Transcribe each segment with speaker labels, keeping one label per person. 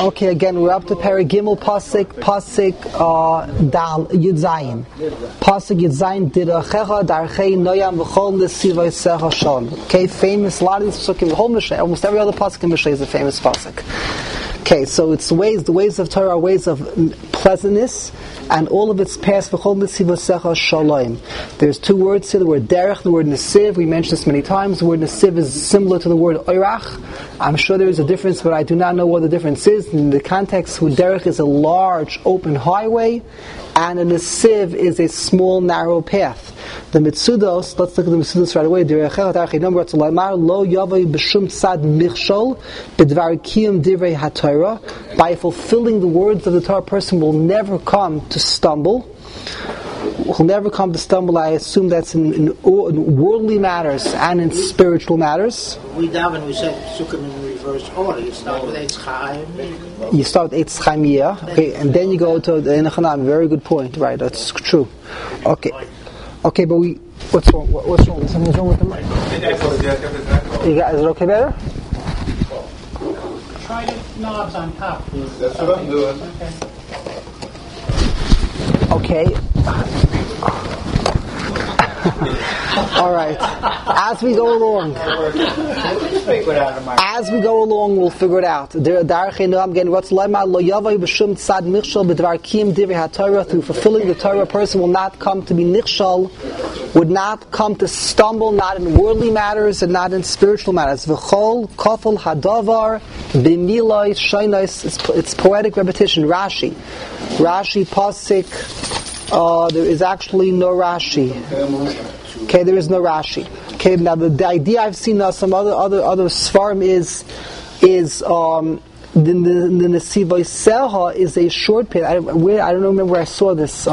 Speaker 1: Okay, again, we're up to Paragimel Pasik Dal Yud Zayin. Pasik Yud Zayin Dirachecha Darchei Noyam V'chol Nesivay Secha Shon. Okay, famous, a lot of these pasukim, the whole Mishnah, almost every other pasuk in Mishnah is a famous pasuk. Okay, so it's the ways of Torah are ways of pleasantness, and all of its past v'chol nesivay secha shalom. There's two words here, the word derech, the word nesiv. We mentioned this many times. The word nesiv is similar to the word oirach. I'm sure there is a difference, but I do not know what the difference is. In the context, derech is a large open highway, and a nesiv is a small narrow path. The Mitzudos, let's look at the Mitzudos right away. Lo yavai b'shum tzad michshol b'dvar kiyum divrei haTorah. By fulfilling the words of the Torah, a person will never come to stumble. Will never come to stumble. I assume that's in worldly matters and in spiritual matters.
Speaker 2: We daven, we say Sukkim in reverse order. You start with Eitz Chaim.
Speaker 1: You start with Eitz Chaim, yeah. Okay, and then you go to the Enochanam. Very good point. Right, that's true. Okay, but what's wrong? What's wrong? Something's wrong with the mic. Is it okay better?
Speaker 2: Try the knobs on top.
Speaker 3: That's what I'm doing.
Speaker 1: Okay. All right. As we go along, we'll figure it out. Through fulfilling the Torah, a person will not come to be nichshal, would not come to stumble, not in worldly matters and not in spiritual matters. V'chol kofel hadavar b'miloi shaynos. It's poetic repetition. Rashi pasik. There is actually no Rashi. Okay, there is no Rashi. Okay, now the idea I've seen some other svarim is the Nesivay Secha is a short period. I don't remember where I saw this.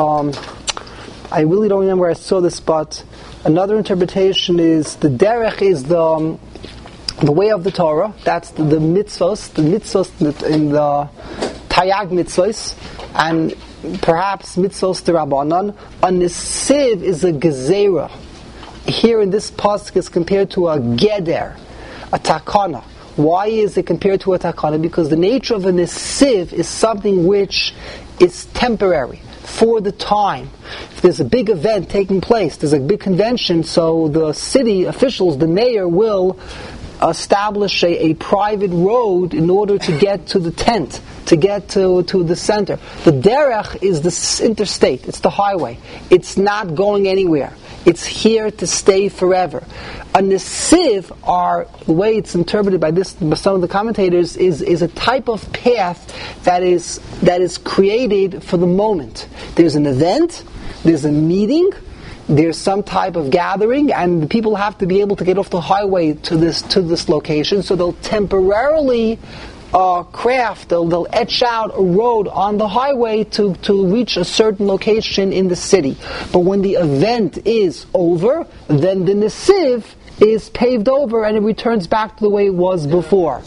Speaker 1: I really don't remember where I saw this, but another interpretation is the derech is the way of the Torah. That's the mitzvos in the Tayag mitzvos, and perhaps mitzvos d'Rabbanan. A nesiv is a gezerah. Here in this pasuk is compared to a geder, a takana. Why is it compared to a takana? Because the nature of a nesiv is something which is temporary, for the time. If there's a big event taking place, there's a big convention, so the city officials, the mayor, will establish a private road in order to get to the tent, to get to the center. The derech is the interstate, it's the highway. It's not going anywhere. It's here to stay forever. A nesiv, the way it's interpreted by some of the commentators, is a type of path that is created for the moment. There's an event, there's a meeting, there's some type of gathering, and the people have to be able to get off the highway to this location, so they'll temporarily they'll etch out a road on the highway to reach a certain location in the city. But when the event is over, then the nesiv is paved over and it returns back to the way it was before.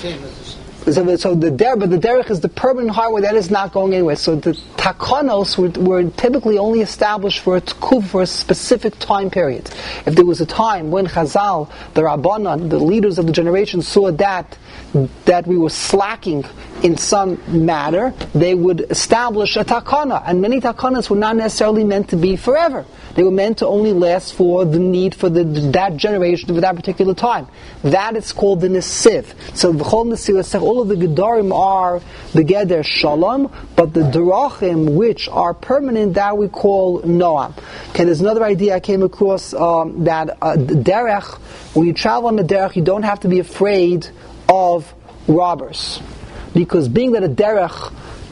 Speaker 1: So the derech is the permanent highway that is not going anywhere. So the takanos were typically only established for a specific time period. If there was a time when Chazal, the Rabbanan, the leaders of the generation, saw that we were slacking in some matter, they would establish a takana. And many takanas were not necessarily meant to be forever. They were meant to only last for the need for that generation for that particular time. That is called the nesiv. So v'chol nesiv, all of the gedarim are the geder shalom, but the derachim which are permanent, that we call noam. Okay, there's another idea I came across that derech, when you travel on the derech, you don't have to be afraid of robbers, because being that a derech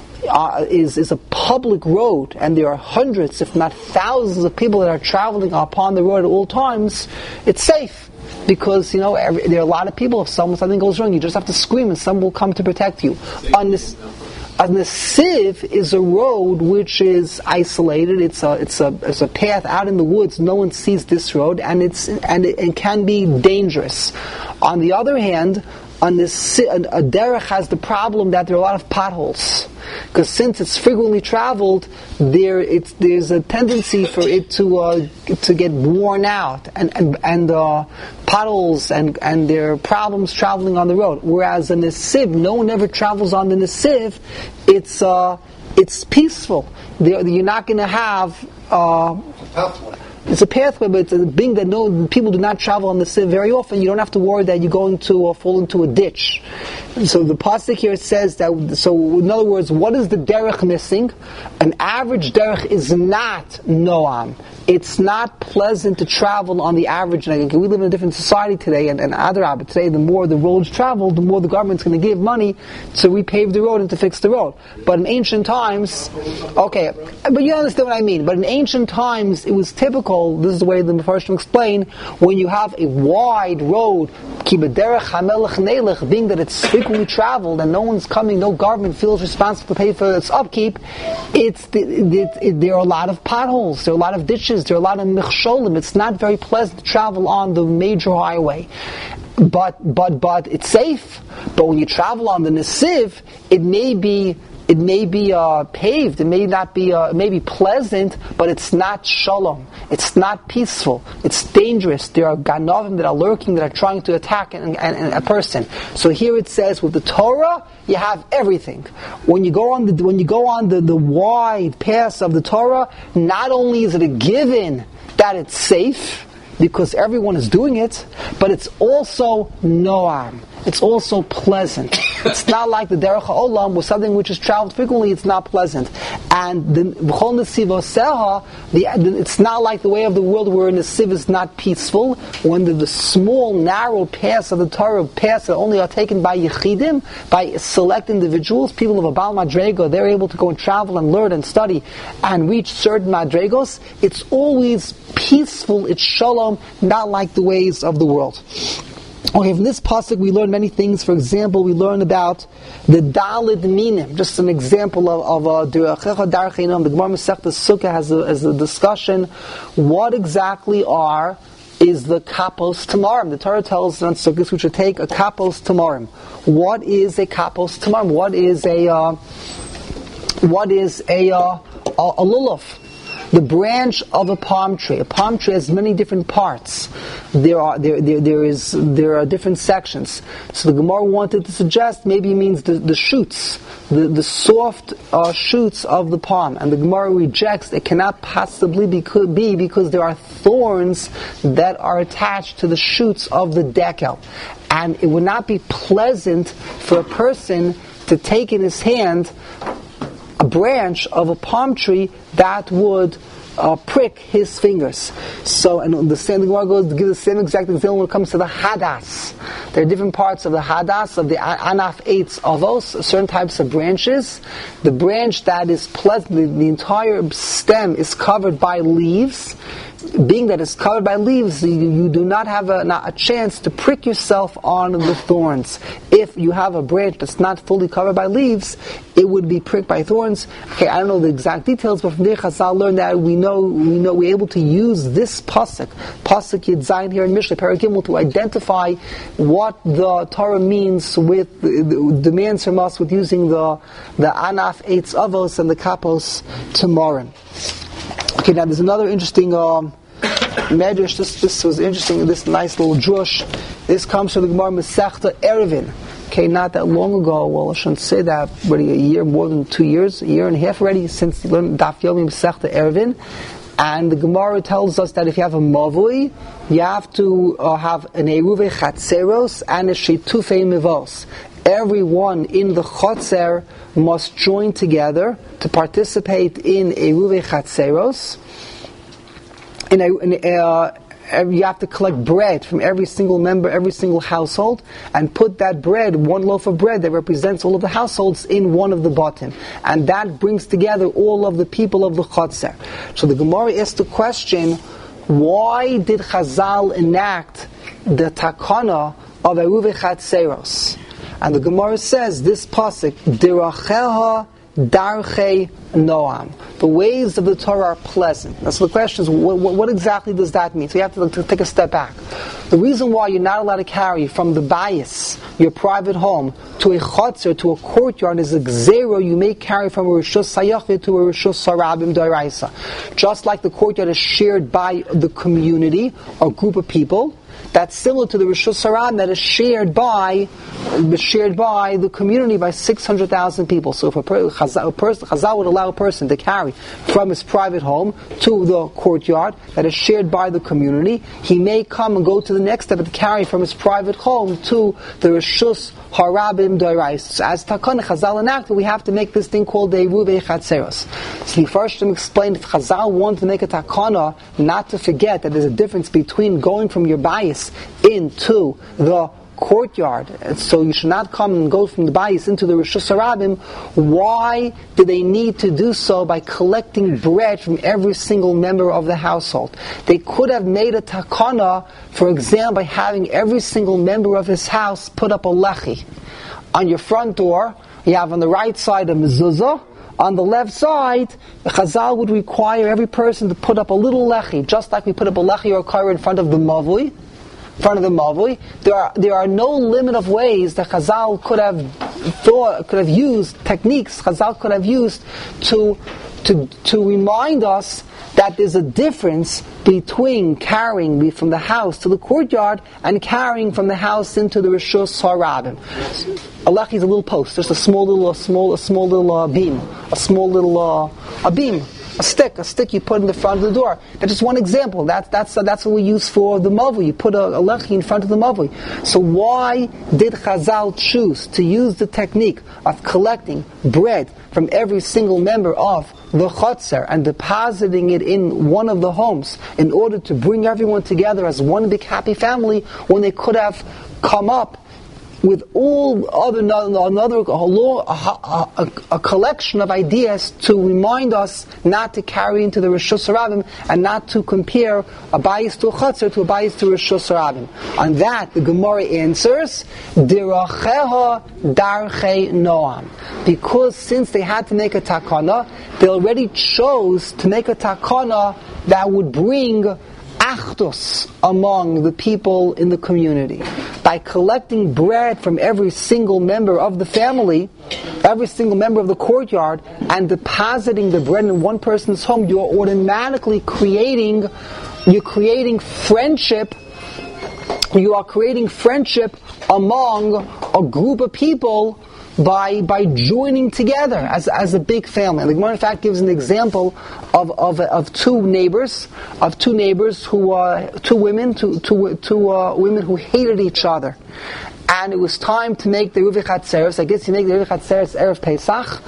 Speaker 1: is a public road, and there are hundreds, if not thousands, of people that are traveling upon the road at all times, it's safe. Because, there are a lot of people, if something goes wrong, you just have to scream and someone will come to protect you. A nesiv is a road which is isolated. It's a path out in the woods. No one sees this road, and it can be dangerous. On the other hand, a derech has the problem that there are a lot of potholes. Because since it's frequently traveled, there's a tendency for it to get worn out, and potholes and there are problems traveling on the road. Whereas a nesiv, no one ever travels on the nesiv. It's peaceful. You're not going to have. It's a pathway, but it's a thing that people do not travel on the Siv very often. You don't have to worry that you're going to fall into a ditch. So the pasuk here says that. So in other words, what is the derech missing? An average derech is not noam. It's not pleasant to travel on the average. And we live in a different society today, and Adarabah, today the more the roads travel, the more the government's going to give money to repave the road and to fix the road. But in ancient times, okay, but you understand what I mean. But in ancient times, it was typical, this is the way the Mepharshim explain, when you have a wide road, being that it's frequently traveled and no one's coming, no government feels responsible to pay for its upkeep, there are a lot of potholes, there are a lot of ditches, there are a lot of michsholim. It's not very pleasant to travel on the major highway. But it's safe. But when you travel on the Nesiv, it may be paved. It may not be. It may be pleasant, but it's not shalom. It's not peaceful. It's dangerous. There are ganovim that are lurking, that are trying to attack a person. So here it says, with the Torah, you have everything. When you go on the wide paths of the Torah, not only is it a given that it's safe, because everyone is doing it, but it's also noam. It's also pleasant. It's not like the derech ha'olam, with something which is traveled frequently, it's not pleasant. And the v'chol nesivoseha, it's not like the way of the world where nesiv is not peaceful, when the small, narrow paths of the Torah, paths that only are taken by yechidim, by select individuals, people of a Baal Madrego, they're able to go and travel and learn and study and reach certain Madregos. It's always peaceful, it's shalom, not like the ways of the world. Okay, from this pasuk we learn many things. For example, we learn about the Dalid Minim. Just an example of D'Rechecha Darchei Noam. The Gemara Masechta Sukkah has a discussion. What exactly is the kapos tamarim? The Torah tells us on Sukkot we should take a kapos tamarim. What is a kapos tamarim? What is a lulav? The branch of a palm tree. A palm tree has many different parts. There are different sections. So the Gemara wanted to suggest maybe it means the shoots, the soft shoots of the palm. And the Gemara rejects it cannot possibly be because there are thorns that are attached to the shoots of the dekel. And it would not be pleasant for a person to take in his hand a branch of a palm tree that would prick his fingers. So, and the same Gemara goes to give the same exact example when it comes to the hadas. There are different parts of the hadas, of the anaf eitz avos, certain types of branches. The branch that is pleasant, the entire stem is covered by leaves. Being that it's covered by leaves, you do not have a chance to prick yourself on the thorns. If you have a branch that's not fully covered by leaves, it would be pricked by thorns. Okay, I don't know the exact details, but from there Chazal learned that we're able to use this pasuk Yud Zayin here in Mishlei Perek Gimel, to identify what the Torah means with the demands from us with using the anaf eitz avos and the kapos tamarim. Okay, now there's another interesting medrash. This was interesting. This nice little drush. This comes from the Gemara Masechta Eruvin. Okay, not that long ago. Well, I shouldn't say that. Already a year, more than 2 years, a year and a half already since you learned Daf Yomi Masechta Eruvin. And the Gemara tells us that if you have a mavui, you have to have an eruve chatzeros and a shitufei mivos. Everyone in the chotzer must join together to participate in eruve chatzeros. You have to collect bread from every single member, every single household, and put that bread, one loaf of bread that represents all of the households, in one of the bottom. And that brings together all of the people of the chotzer. So the Gemara asked the question, why did Chazal enact the takana of eruve chatzeros? And the Gemara says, this pasuk, D'Rechecha Darchei Noam. The ways of the Torah are pleasant. Now, so the question is, what exactly does that mean? So you have to take a step back. The reason why you're not allowed to carry from the bayis, your private home, to a chotzer, to a courtyard, is a gzero you may carry from a rishus hayachid to a rishus harabim d'oraisa. Just like the courtyard is shared by the community, a group of people, that's similar to the Rishus Harabim that is shared by the community by 600,000 people. So if Chazal would allow a person to carry from his private home to the courtyard that is shared by the community, he may come and go to the next step and carry from his private home to the Rishus Harabim D'orais. So as Takana Chazal enacted, we have to make this thing called the Eruv Chatzeros. So the first to explain, if Chazal wanted to make a Takana, not to forget that there's a difference between going from your bayis into the courtyard, so you should not come and go from the bayis into the Rishus Harabim. Why do they need to do so by collecting bread from every single member of the household? They could have made a takana, for example, by having every single member of his house put up a lechi. On your front door, you have on the right side a mezuzah. On the left side, Chazal would require every person to put up a little lechi, just like we put up a lechi or a kara in front of the mavui. There are no limit of ways that Chazal could have used, techniques Chazal could have used to remind us that there's a difference between carrying from the house to the courtyard and carrying from the house into the Rishus Harabim. A lechi is a little post, just a small little beam, a beam. A stick you put in the front of the door. That's just one example. That's what we use for the mavui. You put a lechi in front of the mavui. So why did Chazal choose to use the technique of collecting bread from every single member of the chotzer and depositing it in one of the homes in order to bring everyone together as one big happy family, when they could have come up with all other a collection of ideas to remind us not to carry into the Rishus Harabim and not to compare a bayis to a chotzer to a bayis to a Rishus Harabim. On that, the Gemara answers, Diracheha Darchei Noam. Because since they had to make a takana, they already chose to make a takana that would bring achdus among the people in the community. By collecting bread from every single member of the family, every single member of the courtyard, and depositing the bread in one person's home, you're automatically creating friendship. You are creating friendship among a group of people by joining together as a big family. And the Gemara in fact gives an example of two neighbors who two women who hated each other, and it was time to make the Eruv Chatzeros. I guess you make the Eruv Chatzeros Erev Pesach,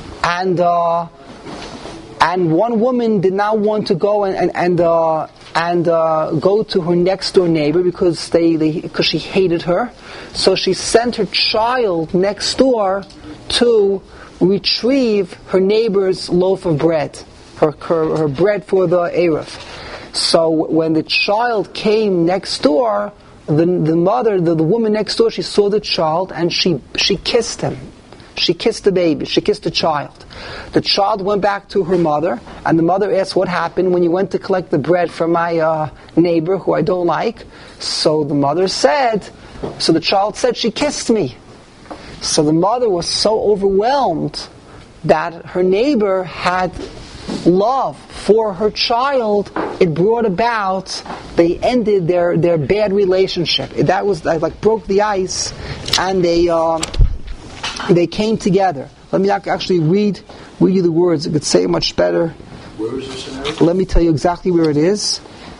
Speaker 1: and one woman did not want to go and go to her next door neighbor because she hated her. So she sent her child next door to retrieve her neighbor's loaf of bread, her bread for the Erev. So when the child came next door, the mother, the woman next door, she saw the child and she kissed him. She kissed the baby. She kissed the child. The child went back to her mother, and the mother asked, "What happened when you went to collect the bread from my neighbor who I don't like?" So the child said, "She kissed me." So the mother was so overwhelmed that her neighbor had love for her child. It brought about, they ended their bad relationship. That was like broke the ice, and they came together. Let me actually read you the words. I could say it much better.
Speaker 3: Where is this scenario?
Speaker 1: Let me tell you exactly where it is.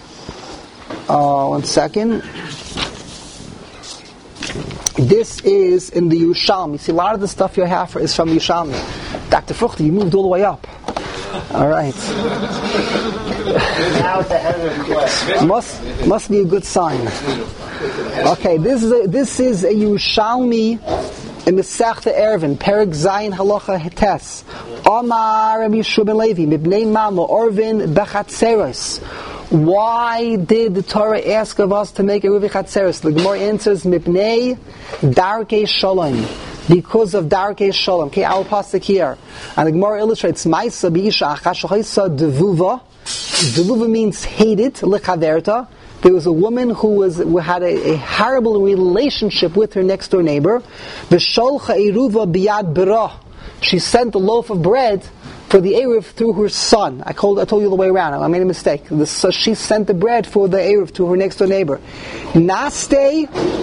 Speaker 1: 1 second. This is in the Yerushalmi. See, a lot of the stuff you have is from Yerushalmi. Dr. Fruchti, you moved all the way up. All right.
Speaker 2: Now at the head of the class.
Speaker 1: Must be a good sign. Okay, this is a Yerushalmi in Masechta Eruvin, Perek Zayin Halacha Tes. Amar Rabbi Yeshua ben Levi, Mibnei Mama Orvin Bechatzeros. Why did the Torah ask of us to make a Eruv Chatzeros? The Gemara answers, Mibnei Darkei Shalom. because of Darkei Shalom. Okay, our pasuk here. And the Gemara illustrates, Maisa B'isha Achashachaisa Devuva. Devuva means hated, Lechaverta. There was a woman who had a horrible relationship with her next door neighbor. V'sholcha Eruva Biyad B'ra. She sent a loaf of bread for the Eruv through her son. I told you the way around. I made a mistake. So she sent the bread for the Eruv to her next door neighbor. Naste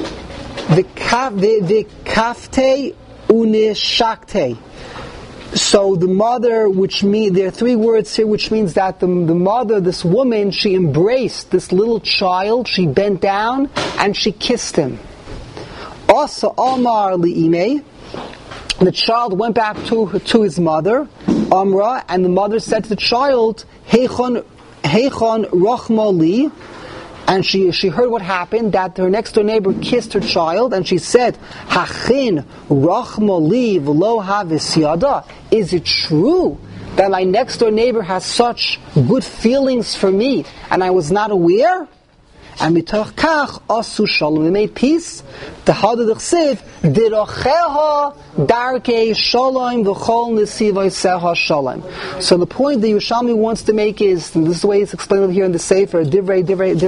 Speaker 1: v'kafte unishakte. So the mother, which mean there are three words here, which means that the mother, this woman, she embraced this little child. She bent down and she kissed him. Also, Amar li'imei. The child went back to his mother, Amra, and the mother said to the child, Heichon Rachma li, and she heard what happened, that her next door neighbor kissed her child, and she said, Hachin Rachma li v'lo havis yada. Is it true that my next door neighbor has such good feelings for me, and I was not aware? And mitoch kach asu shalom, they made peace. The hadad chsiv dirocheha darkei shalom v'chol nesivay seha shalom. So the point the Yerushalmi wants to make is, and this is the way it's explained over here in the Sefer, Divrei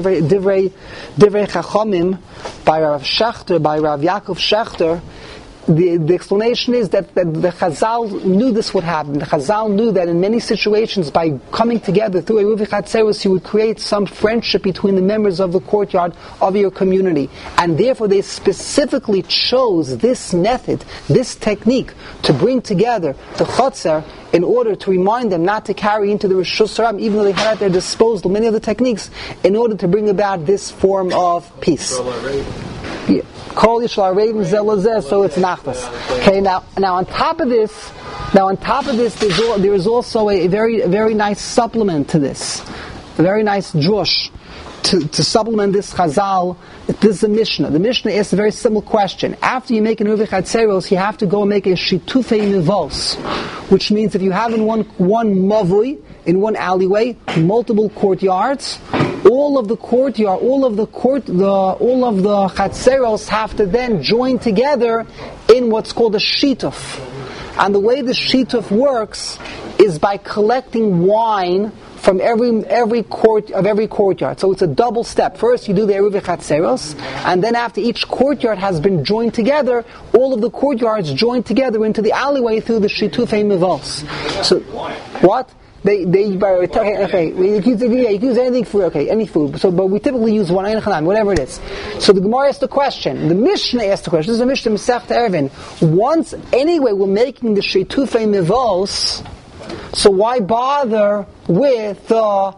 Speaker 1: Chachamim by Rav Shechter, by Rav Yaakov Shechter. The explanation is that the Chazal knew this would happen. The Chazal knew that in many situations, by coming together through a Eruv Chatzeros, you would create some friendship between the members of the courtyard of your community. And therefore they specifically chose this method, this technique, to bring together the Chatzer in order to remind them not to carry into the Rishus Haram, even though they had at their disposal many of the techniques, in order to bring about this form of peace. Yeah. So it's nachmas. Okay, now on top of this, there is also a very nice supplement to this, a very nice drush to supplement this Chazal. This is a Mishnah. The Mishnah asks a very simple question. After you make an Eruv Chatzeros, you have to go and make a Shitufei Mivos, which means if you have in one mavui, in one alleyway, multiple courtyards, all of the Chatzeros have to then join together in what's called a Shituf. And the way the Shituf works is by collecting wine from every courtyard. So it's a double step. First you do the Eruv Chatzeros, and then after each courtyard has been joined together, all of the courtyards join together into the alleyway through the Shitufei Mivos. So, what? You can use anything for any food. So, but we typically use one, whatever it is. So the Gemara asked the question. The Mishnah asked the question. This is a Mishnah Masechta Eruvin. Once anyway we're making the Shitufei Mivos, so why bother with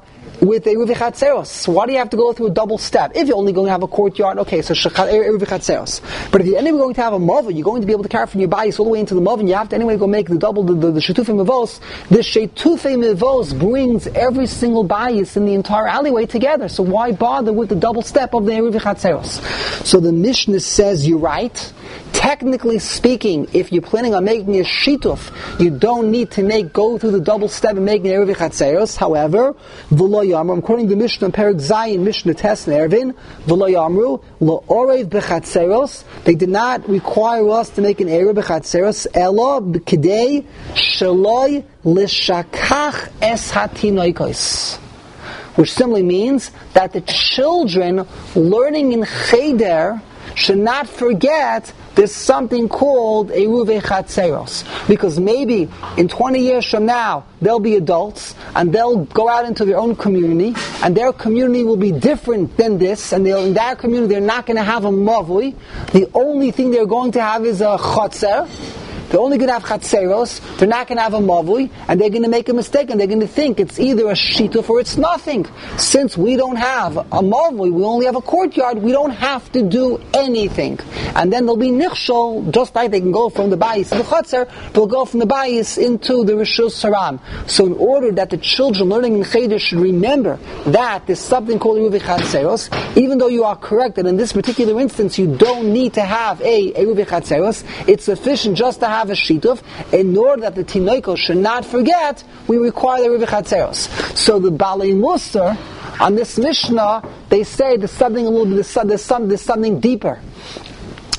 Speaker 1: Eruv Chatzeros? Why do you have to go through a double step? If you're only going to have a courtyard, okay, so Eruv Chatzeros. But if you're anyway going to have a mavah, you're going to be able to carry from your body all the way into the mavah, and you have to anyway go make the Shetufei Mivos. The Shetufei Mivos brings every single bayis in the entire alleyway together. So why bother with the double step of the Eruv Chatzeros? So the Mishnah says, you're right. Technically speaking, if you're planning on making a shituf, you don't need to go through the double step and making Eruv Chatzeros. However, v'lo yamru, according to Mishnah Perek Zayin, Mishnah Tes Eruvin, v'lo yamru lo orev b'chatzeros. They did not require us to make an Eruv b'chatzeros elo b'kidei shaloi l'shakach es hatinoikos, which simply means that the children learning in cheder should not forget there's something called Eruv Chatzeros. Because maybe in 20 years from now, they'll be adults, and they'll go out into their own community, and their community will be different than this, and in that community they're not going to have a mavui. The only thing they're going to have is a chatzer. They're only going to have chatzeros, they're not going to have a mavui, and they're going to make a mistake, and they're going to think it's either a shituf or it's nothing. Since we don't have a mavui, we only have a courtyard, we don't have to do anything. And then they'll be nichshol, just like they can go from the bayis to the chatzer, they'll go from the bayis into the Rishus Haram. So in order that the children learning in cheder should remember that there's something called Eruv Chatzeros, even though you are correct that in this particular instance you don't need to have a Eruv Chatzeros, it's sufficient just to have a shituf. In order that the tinoikos should not forget, we require the Eruv Chatzeros. So the Balei Musar on this Mishnah, they say there's something a little bit, there's something deeper.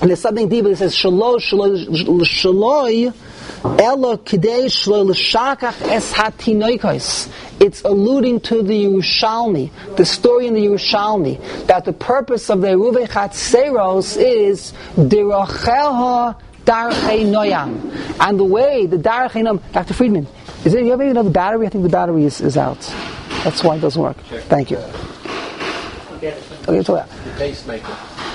Speaker 1: And there's something deeper that says, Shaloi, Elo Kidei Shaloi L'Shakach Es HaTinoikos. It's alluding to the Yerushalmi, the story in the Yerushalmi, that the purpose of the Eruvei Chatzeros is Diracheha Darchei Noyam. And the way, the Darchei Noyam, Dr. Friedman, you have another battery? I think the battery is out. That's why it doesn't work. Sure. Thank you. Okay, so that.
Speaker 3: The pacemaker.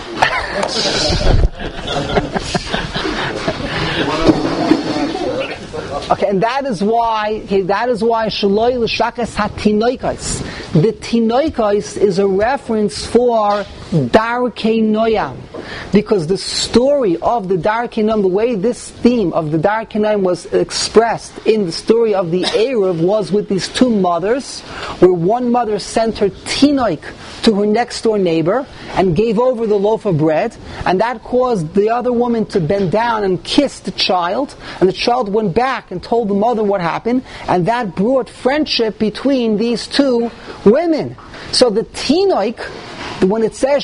Speaker 1: Okay, and that is why Shaloi L'Shakes HaTinoikos. The Tinoikos is a reference for Darkei Noyam, because the story of the Darkei Noyam, the way this theme of the Darkei Noyam was expressed in the story of the Eruv was with these two mothers, where one mother sent her Tinoik to her next door neighbor and gave over the loaf of bread, and that caused the other woman to bend down and kiss the child, and the child went back and told the mother what happened, and that brought friendship between these two women. So the Tinoik, when it says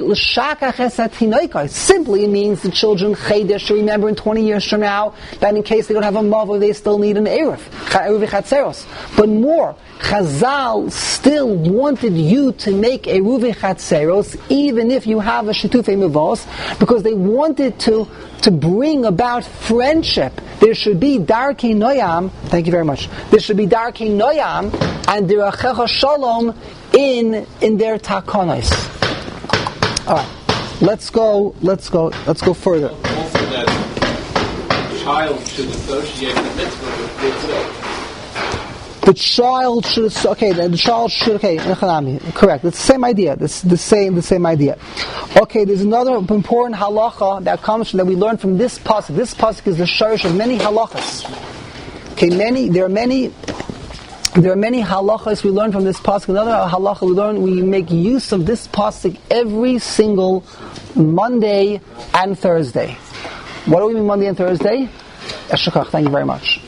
Speaker 1: simply it means the children Chedesh should remember in 20 years from now that in case they don't have a mother, they still need an Eruv Chatzeros. But more, Chazal still wanted you to make Eruvei Chatzeros even if you have a Shetufei Mevos, because they wanted to bring about friendship. There should be Darkei Noyam, thank you very much, there should be Darkei Noyam and Dirachecha Shalom in their takonos. Alright, let's go further.
Speaker 3: Also that the child should associate the mitzvah with goodwill.
Speaker 1: The child should, correct. It's the same idea. It's the same idea. Okay, there's another important halacha that comes from, that we learn from this pasuk. This pasuk is the shorish of many halachas. Okay, there are many halachas we learn from this pasuk. Another halacha we make use of this pasuk every single Monday and Thursday. What do we mean Monday and Thursday? Eshukach, thank you very much.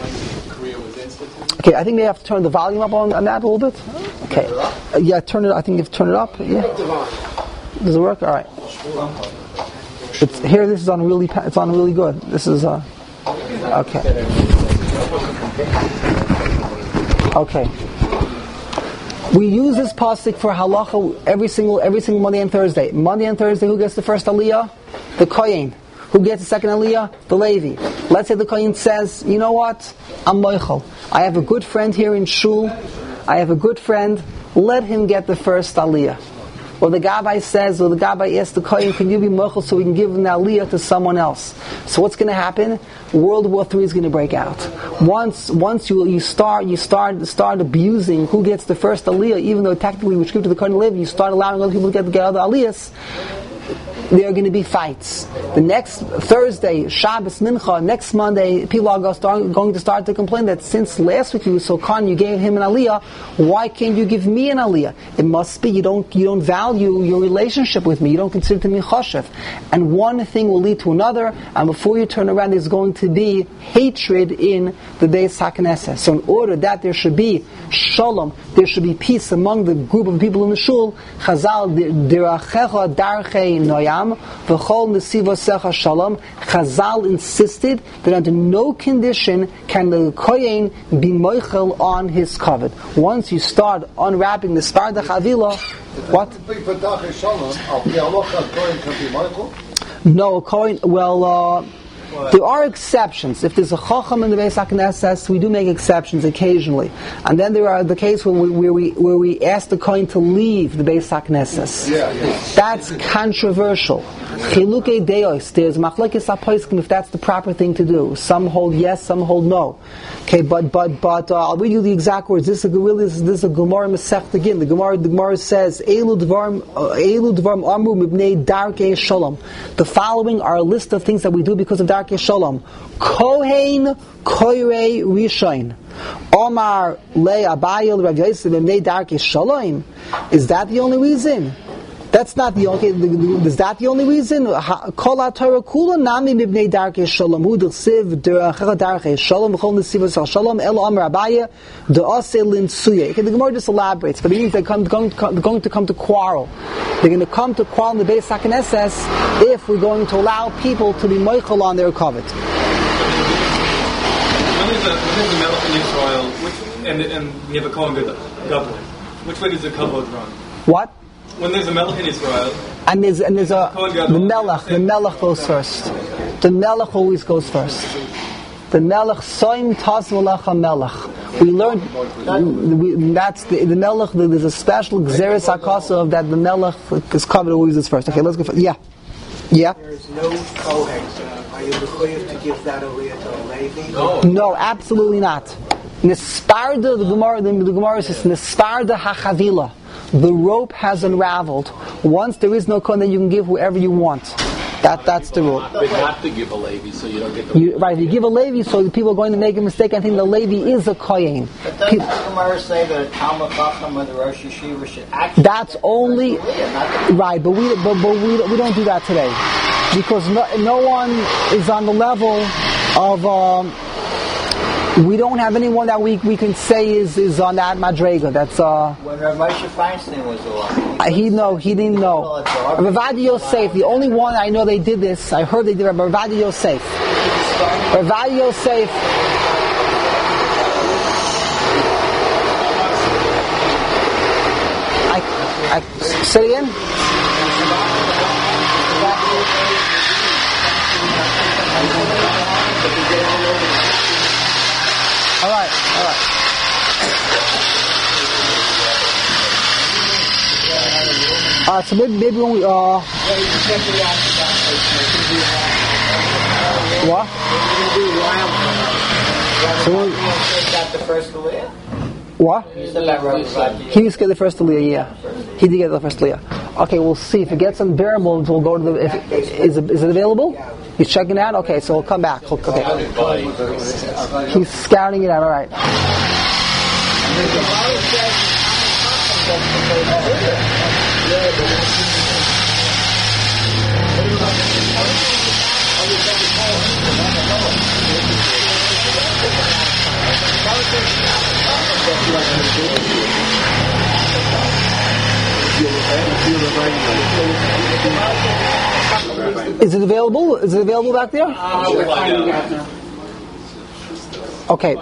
Speaker 1: Okay, I think they have to turn the volume up on that a little bit. Okay, yeah, turn it. I think you have to turn it up. Yeah, does it work? All right. Here. This is on really. It's on really good. This is okay. Okay. We use this pasuk for halacha every single Monday and Thursday. Monday and Thursday, who gets the first aliyah? The kohen. Who gets the second aliyah? The Levi. Let's say the kohen says, you know what? I'm moichel. I have a good friend here in shul. I have a good friend. Let him get the first aliyah. Or the gabbai asks the kohen, can you be moichel so we can give an aliyah to someone else? So what's going to happen? World War III is going to break out. Once you start abusing who gets the first aliyah, even though technically we give to the kohen Levi, you start allowing other people to get other aliyahs. There are going to be fights. The next Thursday, Shabbos, Mincha, next Monday, people are going to start to complain that since last week you were so kind, you gave him an aliyah, why can't you give me an aliyah? It must be you don't value your relationship with me. You don't consider it to me choshev. And one thing will lead to another, and before you turn around, there's going to be hatred in the Beis HaKnesset. So in order that there should be shalom, there should be peace among the group of people in the shul, Chazal, Dirachecha Darchei Noyam, V'chol Nesivosecha Shalom. Chazal insisted that under no condition can the kohen be moichel on his kavod. Once you start unwrapping the Sfar Chavila, what? No, kohen. Well, there are exceptions. If there's a chacham in the Beis HaKnesset, we do make exceptions occasionally. And then there are the case where we ask the kohen to leave the Beis HaKnesset. That's controversial. Chilukei deos. There's machlekes haposkim if that's the proper thing to do. Some hold yes, some hold no. Okay, but I'll read you the exact words. This is a Gemara Masech again. The Gemara says Elu dvarim amru mibnei darkei shalom. The following are a list of things that we do because of darkei shalom. Kohen koirei rishon. Omar le Abayil Rav Yosef mibnei darkei shalom. Is that the only reason? That's not the only. Is that the only reason? Kol HaTorah kula nami mibnei darkei shalom. Hu d'chsiv derech darkei shalom v'chol nesivos shalom el amar Abaye de'aseh linsuya. The Gemara just elaborates, but it means they're going to come to quarrel. They're going to come to quarrel in the Beis HaKnesses if we're going to allow people to be moichel on their covet.
Speaker 4: When there's a melech in Israel, and we have a Kohen Gadol, which way does the kavod run?
Speaker 1: What?
Speaker 4: When there's a melech in Israel,
Speaker 1: and there's the melech goes first. The melech always goes first. The melech soim tas v'lecha melech. We learned that's the melech. There's a special gzeres hakasa of that the melech is covered always is first. Okay, let's go. Yeah.
Speaker 2: There's no kohen. Are you required to give that aliyah to a Levi?
Speaker 1: No, absolutely not. Nisparda, the Gemara says Nisparda hachavila. The rope has unraveled. Once there is no kohen, then you can give whoever you want. That's the rule.
Speaker 3: But not to give a Levi, so you don't get the...
Speaker 1: Right, if you give a Levi, so people are going to make a mistake and think the Levi is a kohen.
Speaker 5: But doesn't the Gemara say that a Talmud Chacham or the Rosh Yeshiva should actually...
Speaker 1: That's only... Right, but we don't do that today. Because no one is on the level of... we don't have anyone that we can say is on that madrega. That's
Speaker 5: when Rav Moshe Feinstein was alive,
Speaker 1: he didn't know. Rav Ovadia Yosef, the only one I know they did this. I heard they did. Rav Ovadia Yosef. Rav Ovadia Yosef. I say it again. All right. So maybe when we what? So
Speaker 5: got the first aliyah.
Speaker 1: What?
Speaker 5: You said that Rav Ovadia.
Speaker 1: He used to get the first aliyah. Yeah, he did get the first aliyah. Okay, we'll see if it gets unbearable. We'll go to the. Is it available? He's checking it out? Okay, so we'll come back. Okay. He's scouting it out, alright. Is it available? Is it available back there? Okay.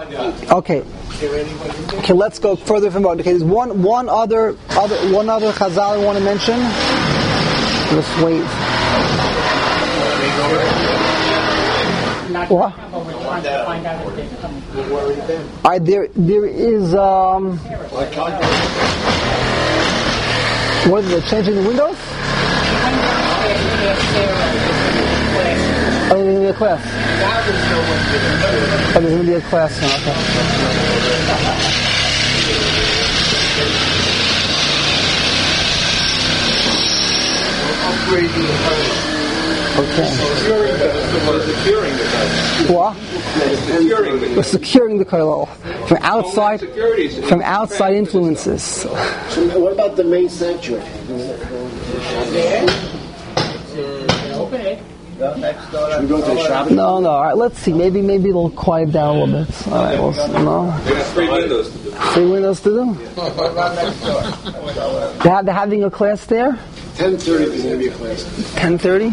Speaker 1: Okay, let's go further from okay. There's one other chazal I want to mention. Let's wait. What? Alright, there is what is it? Changing the windows? Oh, there's going to be a class. Oh, there's going to be a class now. Okay. What? We're securing the kollel from outside influences.
Speaker 6: So what about the main sanctuary? Should we go to the Shabbat?
Speaker 1: No. All right, let's see. Maybe it'll quiet down a little bit. All right, we'll see. No.
Speaker 4: They got 3 windows to do.
Speaker 1: 3 windows to do? They're having a class there?
Speaker 6: 10:30 there's going to be a class.
Speaker 1: 10:30?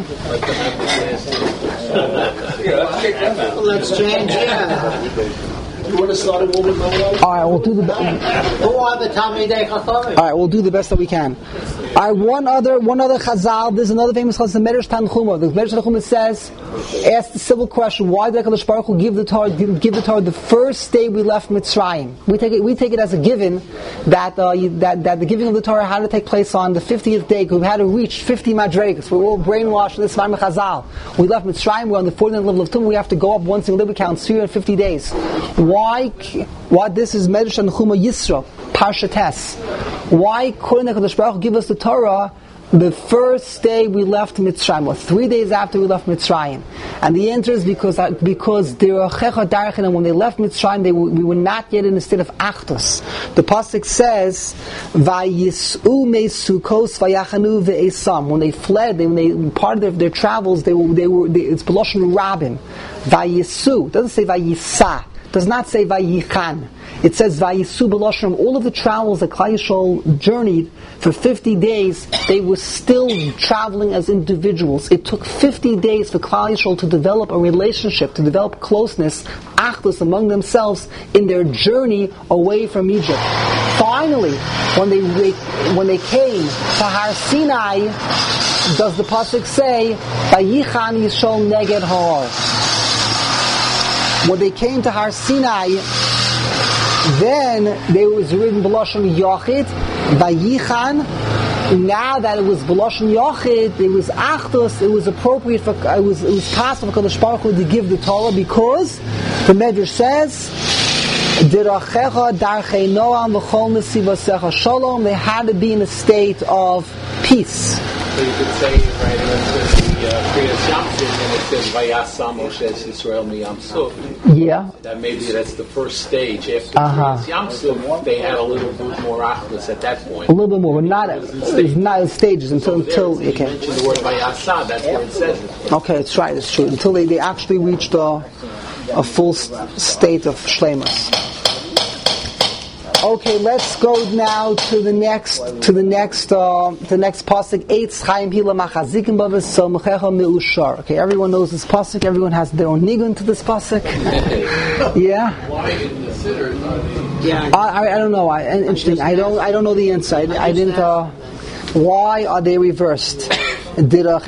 Speaker 2: Let's change,
Speaker 6: You want to start a movement?
Speaker 1: All right, we'll do the best.
Speaker 2: Who are the Talmidei Chachamim?
Speaker 1: All right, we'll do the best that we can. All right, one other chazal. There's another famous chazal, the Medrash Tanchuma. The Medrash Tanchuma says, ask the simple question: why did HaKadosh Baruch Hu give the Torah the first day we left Mitzrayim? We take it as a given that the giving of the Torah had to take place on the 50th day because we had to reach 50 madregas. We're all brainwashed in this Maimon Chazal. We left Mitzrayim. We're on the 49th level of Tum. We have to go up one single day. We count 350 days. Why this is Medrash Tanchuma Yisro Parsha Tes? Why couldn't HaKadosh Baruch Hu give us the Torah the first day we left Mitzrayim, or 3 days after we left Mitzrayim? And the answer is because when they left Mitzrayim, we were not yet in a state of Achdus. The pasuk says, "Vayis'u me'sukos vayachanu ve'esam." When they fled, part of their travels, it's B'loshen Rabim. Vayis'u doesn't say Vayisa. Does not say Vayichan. It says Vayisu B'Loshem. All of the travels that Klal Yisrael journeyed for 50 days, they were still traveling as individuals. It took 50 days for Klal Yisrael to develop a relationship, to develop closeness, achdus among themselves in their journey away from Egypt. Finally, when they came to Har Sinai, does the pasuk say Vayichan Yisrael neged Har? When they came to Har Sinai, then there was written B'Loshen Yochid, Vayichan. Now that it was B'Loshen Yochid, it was Achdus, it was appropriate it was possible for Kadosh Baruch Hu to give the Torah because the Medrash says, Dirachecha darchei noam v'chol nesivasecha shalom. They had to be in a state of peace.
Speaker 3: So you could say, right, the Kriyas Yamsuf, and it says, Vayasam Moshe Yisrael miyam suf.
Speaker 1: Yeah.
Speaker 3: That maybe that's the first stage. After Kriyas Yamsuf, they had a little bit more achdus at that point.
Speaker 1: A little bit more, but not in stages until
Speaker 3: you mentioned the word Vayasam, that's where it says it.
Speaker 1: Okay, that's right, it's true. Until they actually reached a full state of shleimus. Okay, let's go now to the next pasuk. Eitz Chaim Hila Machazikim Bavas Somchecha Meushar. Okay, everyone knows this pasuk. Everyone has their own nigun to this pasuk. Yeah.
Speaker 3: Why in the sitter?
Speaker 1: I don't know. Interesting. I don't know the answer. I didn't. Why are they reversed? So I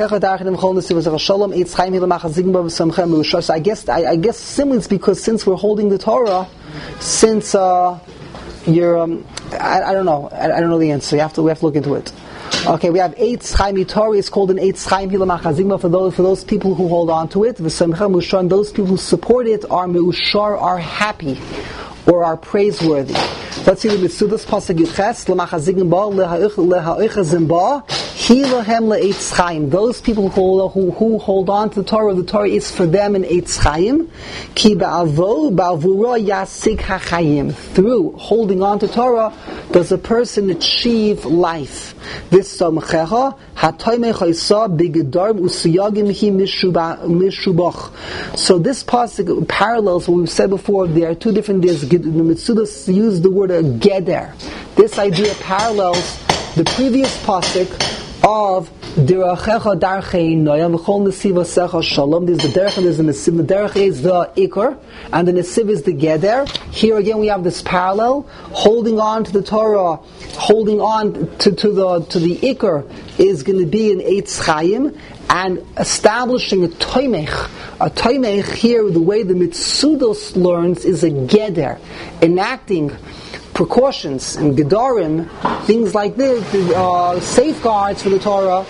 Speaker 1: guess simply it's because since we're holding the Torah, since you're I don't know. I don't know the answer. We have to look into it. Okay, we have Eitz Chaim Torah. It's called an Eitz Chaim Hila Machazigma for those people who hold on to it. V'Samcha Mushar, and those people who support it are Meushar, are happy or are praiseworthy. Let's see the Mitzudas pasuk Yudches Lamachazigim Ba Leha'ochazim Ba Hilahem LeEitz Chaim. Those people who hold on to the Torah is for them an Eitz Chaim. Ki ba'avura yasig hachayim. Through holding on to Torah, does a person achieve life? This samchecha hatoymei chaysa bigedarm usiyagim hi mishubach. So this pasuk parallels what we've said before. There are two different. The Mitzudas use the word geder. This idea parallels the previous pasuk of Dirachecha darchei noyam v'chol nesivasecha shalom. There's the derech and there's the nesiv. The derech is the ikar and the nesiv is the geder. Here again we have this parallel. Holding on to the Torah, holding on to the ikar is going to be an Eitz Chaim, and establishing a toimech. A toimech here, the way the Mitzudos learns, is a geder, enacting precautions and gedarim, things like this, safeguards for the Torah,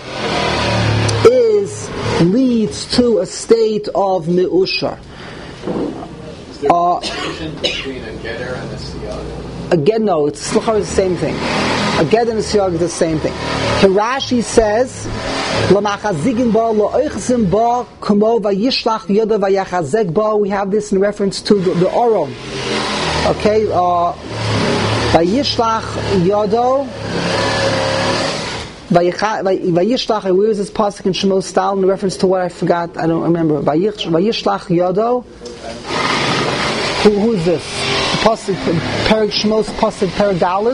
Speaker 1: leads to a state of meushar.
Speaker 3: Is there a distinction between a geder and a siyag?
Speaker 1: Again, no, it's the same thing. A geder and a siyag is the same thing. Rashi says, "Lamachazigim ba lo'ochzim ba kumo vayishlach yoda vayachazek ba." We have this in reference to the Orom. Okay, Vayishlach Yodo Vayishlach. Where is this pasuk in Shemos Stal in reference to what I forgot? I don't remember. Vayishlach Yodo. Who is this? Pasuk Perek Shemos pasuk Perek Daled.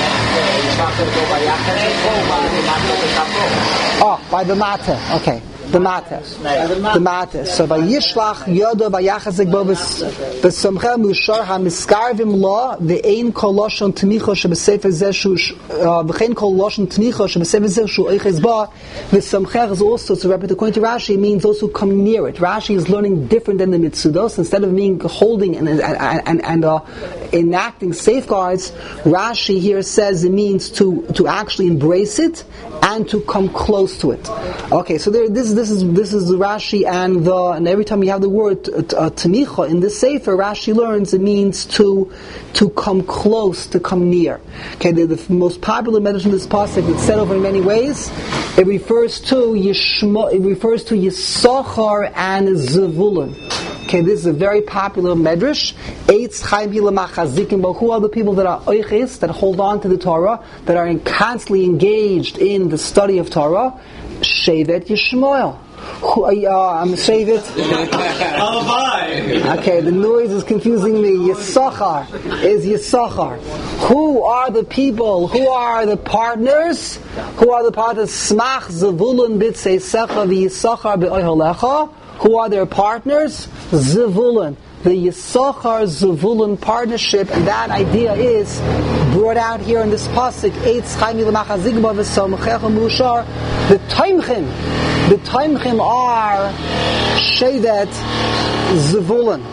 Speaker 1: Oh, by the Mata. Okay. The Mata. So Vayishlach Yodo Vayachazek Bo V'Samcha Mushar HaMiskarvim La V'Ein Kol Lashon Tmicha Shebesefer Zeshu V'Chein Kol Lashon Tmicha Shebesefer Zeshu Eiches Ba. V'Samcha is also, so according to Rashi, it means those who come near it. Rashi is learning different than the Mitzudos. Instead of being holding and enacting safeguards, Rashi here says it means to actually embrace it and to come close to it. Okay, so this is the Rashi, and every time you have the word tamicha in this sefer, Rashi learns it means to come close, to come near. Okay, the most popular medrash in this pasuk, it's said over in many ways. It refers to Yisachar and Zevulun. Okay, this is a very popular medrash. Who are the people that are oiches, that hold on to the Torah, that are constantly engaged in the study of Torah? Shevet Yishmael. Shevet. Okay, the noise is confusing me. Yisachar is Yisachar. Who are the people? Who are the partners? Who are the partners? Smach Zevulun b'tzei secha v'Yisachar b'oiholecha. Who are their partners? Zevulun. The Yisachar Zevulun partnership, and that idea is brought out here in this pasuk. The Taimchim are Shevet Zevulun.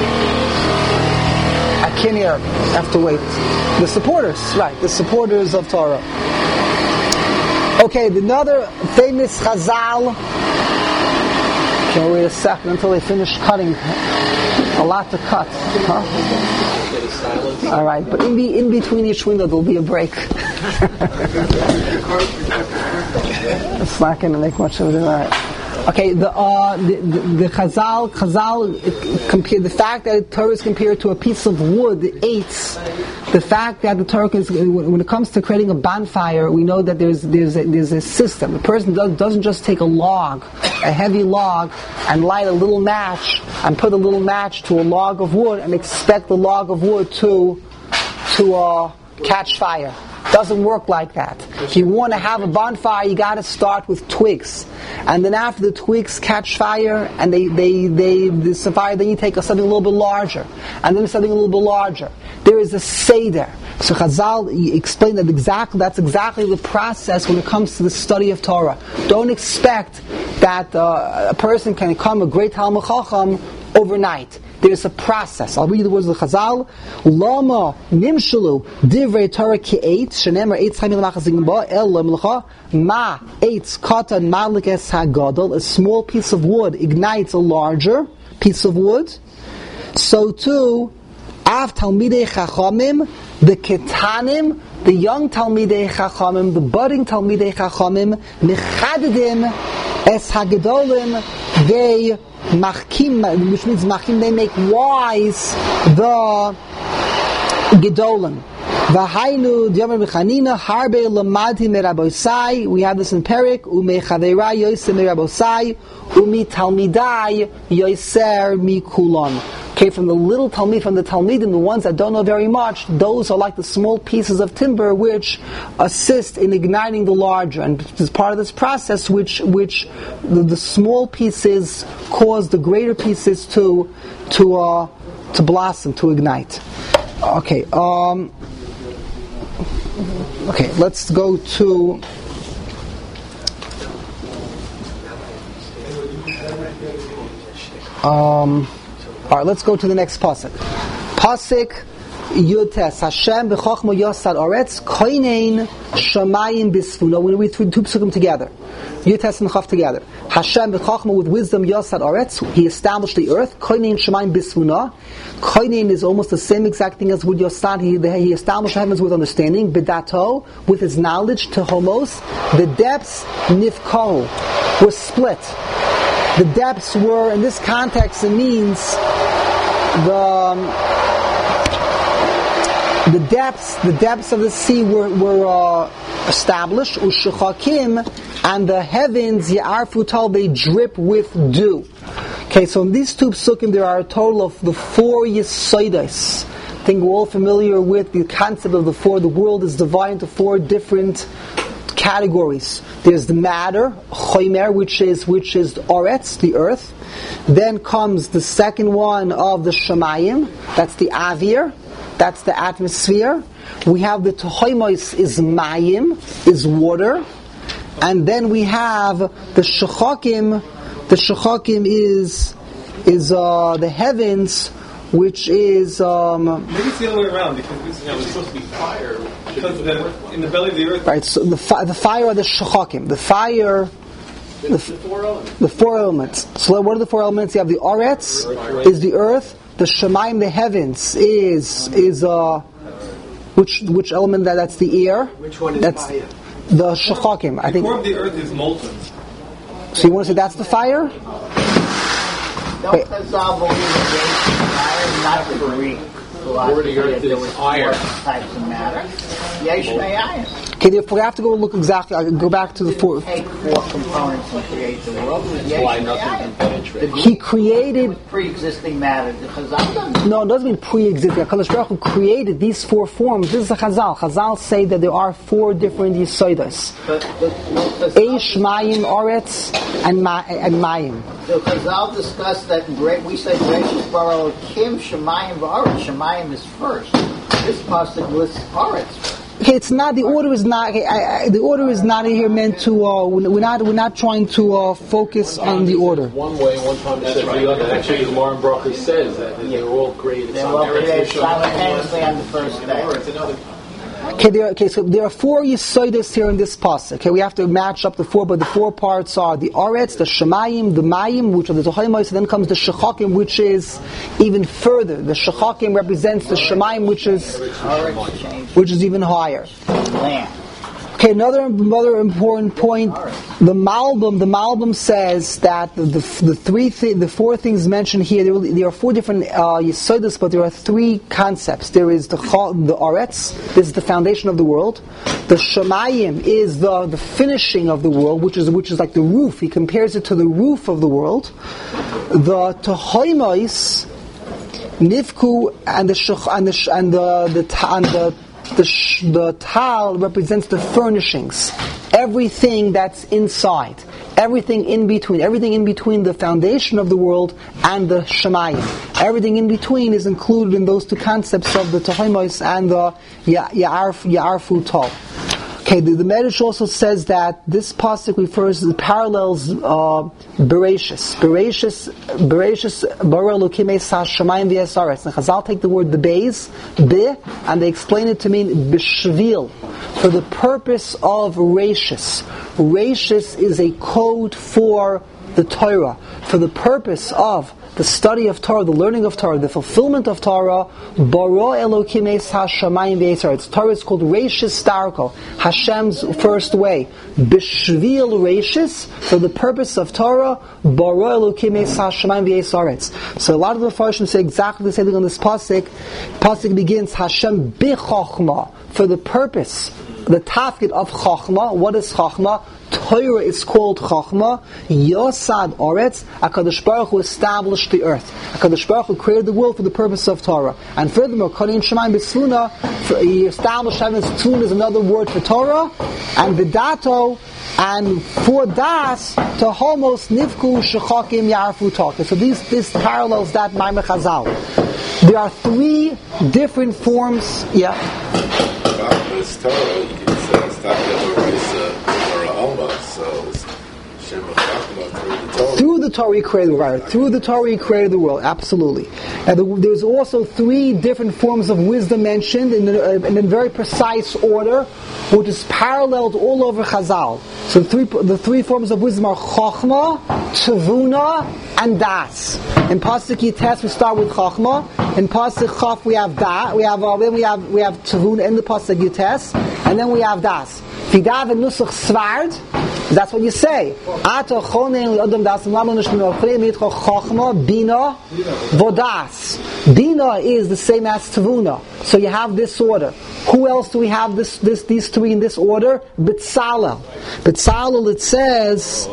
Speaker 1: I can't hear. I have to wait. The supporters, right? The supporters of Torah. Okay, another famous Chazal. Okay, wait a second until they finish cutting. A lot to cut, huh? All right, but in between each window there'll be a break. It's not going to make much of it. All right. Okay, the Chazal compared the fact that the Torah is compared to a piece of wood, the eitz. The fact that the Torah is, when it comes to creating a bonfire, we know that there's a system. The person doesn't just take a heavy log, and light a little match and put a little match to a log of wood and expect the log of wood to catch fire. Doesn't work like that. If you want to have a bonfire, you got to start with twigs, and then after the twigs catch fire and they fire, then you take something a little bit larger, and then something a little bit larger. There is a seder. So Chazal explained that's exactly the process when it comes to the study of Torah. Don't expect that a person can become a great Talmid Chacham overnight. There's a process. I'll read the words of the Chazal. Lama nimshalu divrei Torah ki'eit shenemar eitz chaim l'machazim ba el lemlecha ma eitz katan malikes hagadol. A small piece of wood ignites a larger piece of wood. So too, av talmidei chachamim, the ketanim, the young talmidei chachamim, the budding talmidei chachamim, mechadedim es hagedolim, they machkim, which means machkim, they make wise the gedolim. V'hainu d'yomer b'chanina harbe lamadi merabosai. We have this in Perik. Ume chaverai yoser merabosai. Umi talmidai yoser mikulon. Okay, from the little Talmid, from the Talmidim, the ones that don't know very much, those are like the small pieces of timber which assist in igniting the larger. And as part of this process, which the small pieces cause the greater pieces to blossom, to ignite. Okay, let's go to. All right, let's go to the next pasuk. Pasuk Yutes Hashem b'chochma yosad oretz koinein shamayim bisfuna. When we read two pasukim together, Yutes and Chav together. Hashem b'chochma, with wisdom yosad oretz, He established the earth. Koinein shamayim bisfuna. Koinein is almost the same exact thing as with yosad. He established the heavens with understanding. B'dato, with His knowledge. Tehomos, the depths nifko were split. The depths were, in this context, it means the depths of the sea were established. Ushechakim, and the heavens, Ya'arfu tal, they drip with dew. Okay, so in these two psukim there are a total of the 4 Yesodos. I think we're all familiar with the concept of the 4. The world is divided into 4 different categories. There's the matter, choimer, which is oretz, the earth. Then comes the second one of the shamayim, that's the avir, that's the atmosphere. We have the tohoimos, is mayim, is water. And then we have the shechakim. The shechakim is the heavens, which is
Speaker 4: Maybe it's the other way around because it's supposed to be fire. Because in the belly of the earth.
Speaker 1: right. So the fire are the shechakim. The fire. The
Speaker 3: 4 elements.
Speaker 1: The 4 elements. So what are the 4 elements? You have the Aretz, is the earth. The Shemaim, the heavens, is which element? That's the air.
Speaker 2: Which one is
Speaker 1: that's
Speaker 2: fire?
Speaker 1: the shechakim. I
Speaker 4: The
Speaker 1: think.
Speaker 4: core of the earth is molten.
Speaker 1: So you want to say that's the fire?
Speaker 5: Don't Chazal believe in fire? Not the Greek philosophy
Speaker 3: the earth
Speaker 5: that there
Speaker 3: is
Speaker 5: was 4
Speaker 3: iron.
Speaker 5: types of matter. Yesh me'ayin.
Speaker 1: Okay, therefore we have to go look exactly. I can go back to the 4.
Speaker 5: Take 4 components and create the world. It was
Speaker 3: That's why
Speaker 5: yesh
Speaker 3: nothing can
Speaker 5: me'ayin.
Speaker 3: penetrate.
Speaker 1: He created.
Speaker 5: Pre-existing matter. The Chazal doesn't.
Speaker 1: No, it doesn't mean pre-existing. HaKadosh Baruch Hu created these 4 forms. This is a Chazal. Chazal say that there are 4 different Yisodas.
Speaker 5: But
Speaker 1: Eish, Mayim, Aretz, and Mayim.
Speaker 5: the Chazal discussed that we say Bereshit bara Elokim Shemayim v'Aretz. Shemayim is first. This pasuk lists Aretz.
Speaker 1: Okay, it's not. The order is not. Okay, the order is not here meant to. We're not trying to focus on the order.
Speaker 3: One way, one time it says the other. Actually, the Moran Bracha says that they're all created
Speaker 5: They were created simultaneously on the first day.
Speaker 1: Okay, so there are 4 Yisodos here in this pasuk. Okay, we have to match up the 4, but the 4 parts are the Aretz, the Shemayim, the Mayim, which are the Zohaimos, and then comes the Shechakim, which is even further. The Shechakim represents the Shemayim, which is even higher.
Speaker 5: Land.
Speaker 1: Okay, another important point. The Malbim says that the 4 things mentioned here. There are 4 different Yisodos, but there are 3 concepts. There is the Aretz. This is the foundation of the world. The Shemayim is the finishing of the world, which is like the roof. He compares it to the roof of the world. The Tohoimos, Nifku, and the Tal represents the furnishings, everything that's inside, everything in between the foundation of the world and the Shemayim. Everything in between is included in those 2 concepts of the Tohoimos and the Ya'arfu Tal. Okay, the Medrash also says that this pasuk refers to the parallels Bereshis, Bara Elokim Hashamayim v'Aretz. And Chazal take the word the beis, be, and they explain it to mean b'shvil, for the purpose of Rashis. Rashis is a code for the Torah, for the purpose of the study of Torah, the learning of Torah, the fulfillment of Torah. Bara Elokim Hashamayim v'Aretz. Torah is called Rashis Darko, Hashem's first way. B'shvil Rashis, for the purpose of Torah. Bara Elokim Hashamayim v'Aretz. So a lot of the Farshim say exactly the same thing on this pasuk. Pasuk begins Hashem b'chochma, for the purpose, the tafkid of Chochma. What is Chochma? Torah is called Chochma. Yosad Oretz. HaKadosh Baruch Hu established the earth. HaKadosh Baruch Hu created the world for the purpose of Torah. And furthermore, Kodein Shemayim B'Tzvuna, he established heavens. Tzvuna is another word for Torah. And V'dato, and for Das, to homos nivku shechakim yarfu talk. So this parallels that Maimar Chazal. There are 3 different forms. Yeah.
Speaker 7: About this Torah, you can say it's not
Speaker 1: through the Torah he created the world. Through the Torah he created the world. Absolutely. And there's also 3 different forms of wisdom mentioned in a very precise order, which is paralleled all over Chazal. So the 3 forms of wisdom are Chochma, Tevuna, and Das. In Pasuk Yites we start with Chochma. In Pasuk Chaf we have Das. We have Tevuna in the Pasuk Yites, and then we have Das. Fidav and Nusach Svard. That's what you say. Ata chonen l'adam das l'amon nishmino chrei mitcho chochma bina vodas. Bina is the same as Tevuna. So you have this order. Who else do we have these 3 in this order? B'tzalel. B'tzalel it says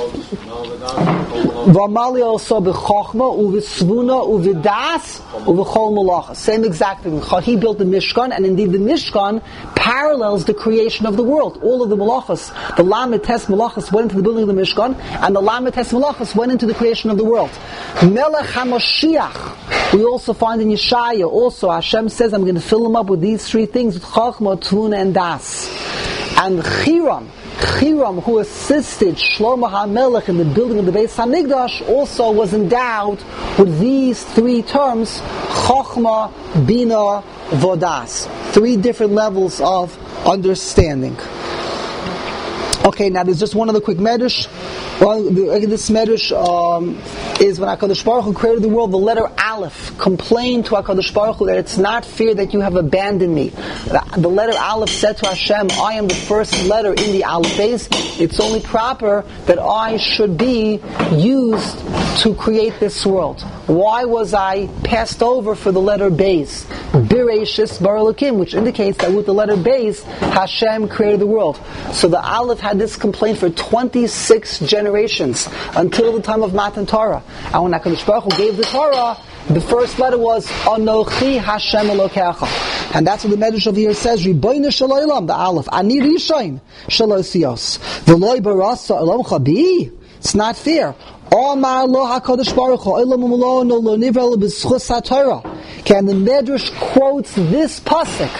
Speaker 1: V'amali also b'chochma u'v'svuna u'v'das u'v'chol malacha. Same exact thing. He built the Mishkan, and indeed the Mishkan parallels the creation of the world. All of the malachas, the Lamed Tes malachas went into the building of the Mishkan, and the Lamed Tes malachas went into the creation of the world. Melech HaMashiach, we also find in Yeshaya, also Hashem says, I'm going to fill him up with these 3 things, with Chochma, Tvuna, and Das. And Chiram, Hiram, who assisted Shlomo HaMelech in the building of the Beis HaMikdash, also was endowed with these three terms, Chochmah, Bina, Vodas. Three different levels of understanding. Okay, now there's just one other quick medrash. This medrash is when HaKadosh Baruch Hu created the world, the letter Aleph complained to HaKadosh Baruch Hu that it's not fair that you have abandoned me. The letter Aleph said to Hashem, I am the first letter in the Aleph base. It's only proper that I should be used to create this world. Why was I passed over for the letter Beis? Bereshis bara Elokim, which indicates that with the letter Beis, Hashem created the world. So the Aleph had this complaint for 26 generations until the time of Matan Torah. And when HaKadosh Baruch Hu gave the Torah, the first letter was Anochi Hashem Elokecha. And that's what the Medrash over here says, Ribono shel olam, the Aleph, Ani Rishon shel Osios. V'lo barasa olam chabi. It's not fair. Omar lo HaKadosh Baruch Hu, olam umlo no lo nivra b'schus HaTorah. Okay, and the Medrash quotes this pasuk,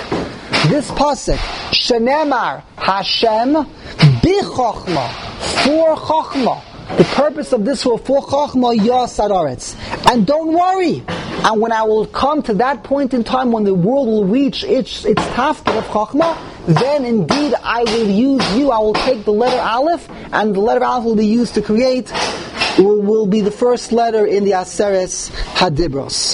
Speaker 1: Shenemar Hashem bichochma, for chochma. The purpose of this will for chochma yasad aretz. And don't worry. And when I will come to that point in time when the world will reach its tafkid of chochma, then indeed I will use you. I will take the letter Aleph, and the letter Aleph will be used to create, will be the first letter in the Aseres Hadibros.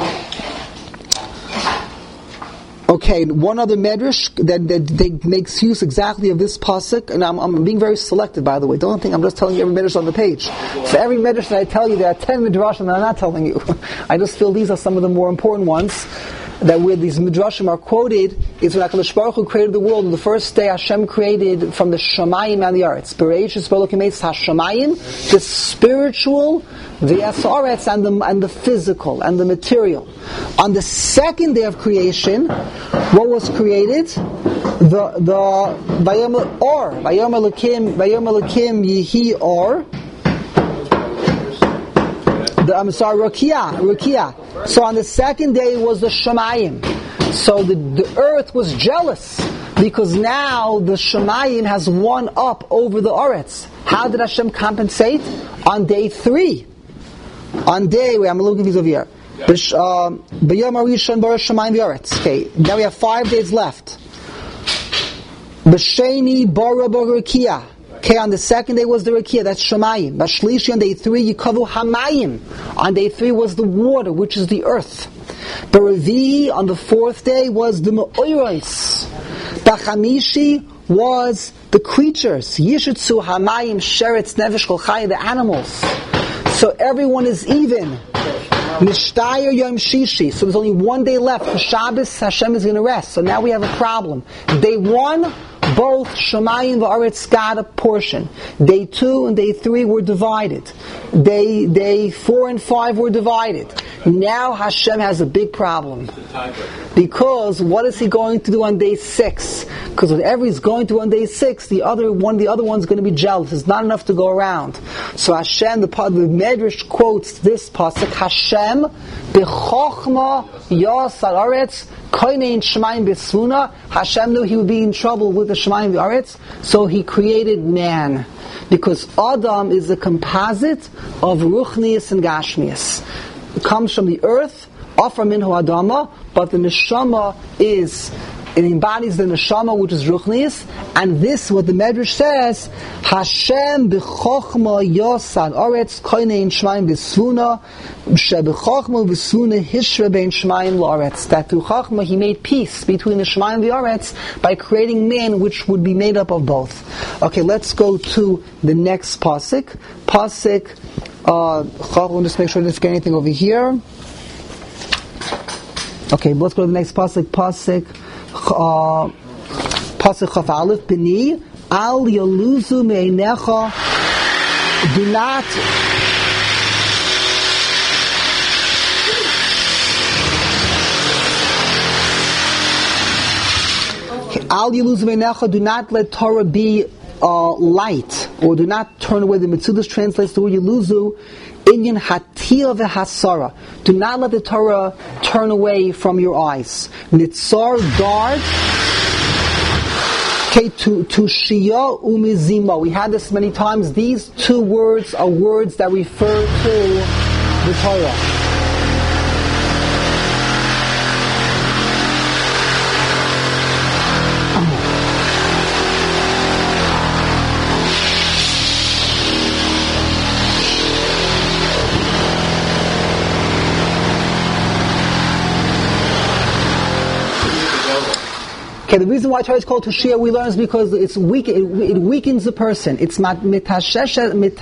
Speaker 1: Okay, one other medrash that makes use exactly of this pasuk, and I'm being very selective, by the way. Don't think I'm just telling you every medrash on the page. For every medrash that I tell you, there are 10 midrashim that I'm not telling you. I just feel these are some of the more important ones. That where these midrashim are quoted is when HaKadosh Baruch Hu created the world. On the first day, Hashem created from the Shamayim and the Aretz. Bereshis bara Elokim es Hashamayim, the spiritual, the Aretz, and the physical and the material. On the second day of creation, what was created? The Vayom Elokim Yihi Or. Rukiah. So on the second day was the Shamayim. So the earth was jealous because now the Shamayim has one up over the Aretz. How did Hashem compensate? On day 3. I'm a little confused over here. Okay, now we have 5 days left. B'sheni bara Rukiah. Okay, on the second day was the Rakia, that's Shamayim. Bashlishi, on day 3, Yikavu Hamayim. On day 3 was the water, which is the earth. Baravi, on the 4th day, was the Me'oros. Bachamishi was the creatures. Yishutsu Hamayim, Sheretz, Nevesh, Kol Chai, the animals. So everyone is even. Nishtayir Yom Shishi. So there's only 1 day left. For Shabbos, Hashem is going to rest. So now we have a problem. Day 1, both Shamayim and Aretz got a portion. Day 2 and day 3 were divided. Day 4 and 5 were divided. Now Hashem has a big problem. Because what is He going to do on day 6? Because whatever He's going to do on day 6, the other one's going to be jealous. There's not enough to go around. So Hashem, the Medrash quotes this pasuk, Hashem b'chochma yasad aretz koinein shemaim b'svuna. Hashem knew He would be in trouble with the shemaim v'aretz, so He created man. Because Adam is a composite of ruchnius and gashmius. It comes from the earth, afar minhu adama, but the neshama it embodies the neshama, which is ruchnius, and this, what the Medrash says, Hashem b'chochma yasad aretz koinein shemaim b'svuna sheb'chochma b'svuna hishra bein shemaim la'aretz. That through chochma He made peace between the shemaim and the aretz by creating man, which would be made up of both. Okay, let's go to the next pasuk. We'll just make sure I didn't forget anything over here. Okay, let's go to the next pasuk. Pasuk Chaf Aleph, B'ni al yaluzu me'einecha. Do not al yaluzu me'einecha. Do not let Torah be light, or do not turn away. The Metzudas translates the word yaluzu, inyan hatia v'hasara. Do not let the Torah turn away from your eyes. Nitzar, guard. Okay, tushia umizima. We had this many times. These two words are words that refer to the Torah. Okay, the reason why Torah is called Tushia, we learn, is because it's weak. It weakens the person. It's mitashesh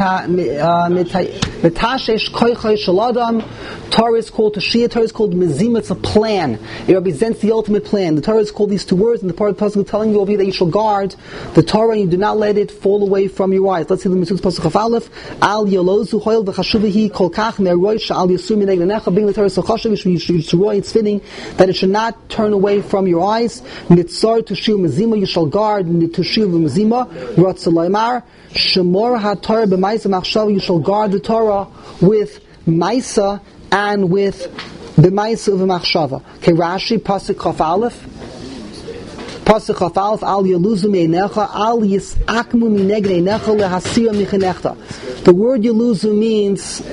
Speaker 1: koichai shaladam. Torah is called Tushia. Torah is called Mizima. It's a plan. It represents the ultimate plan. The Torah is called these two words, and the part of the Pasuk is telling you over here that you shall guard the Torah and you do not let it fall away from your eyes. Let's see the Mitzvah Pasuk of Aleph. Al yolozu hoil v'chashuvihi kol kach me'roy sha'al yasur mineg nenecha. Being the Torah so chashuv, it's fitting that it should not turn away from your eyes. Nitzar Tushia Mizima, you shall guard Tushia Mizima. Ratzalaymar Shemor HaTorah b'Maisa Machshava, you shall guard the Torah with Maisa and with b'Maisa v'Machshava. Okay, Rashi Pasuk Chaf Aleph. Pasuk Chaf Aleph, Al Yeluzu Meinecha, Al Yisakmu Mineg Neinecha Lehasira Michanechta. The word Yeluzu means.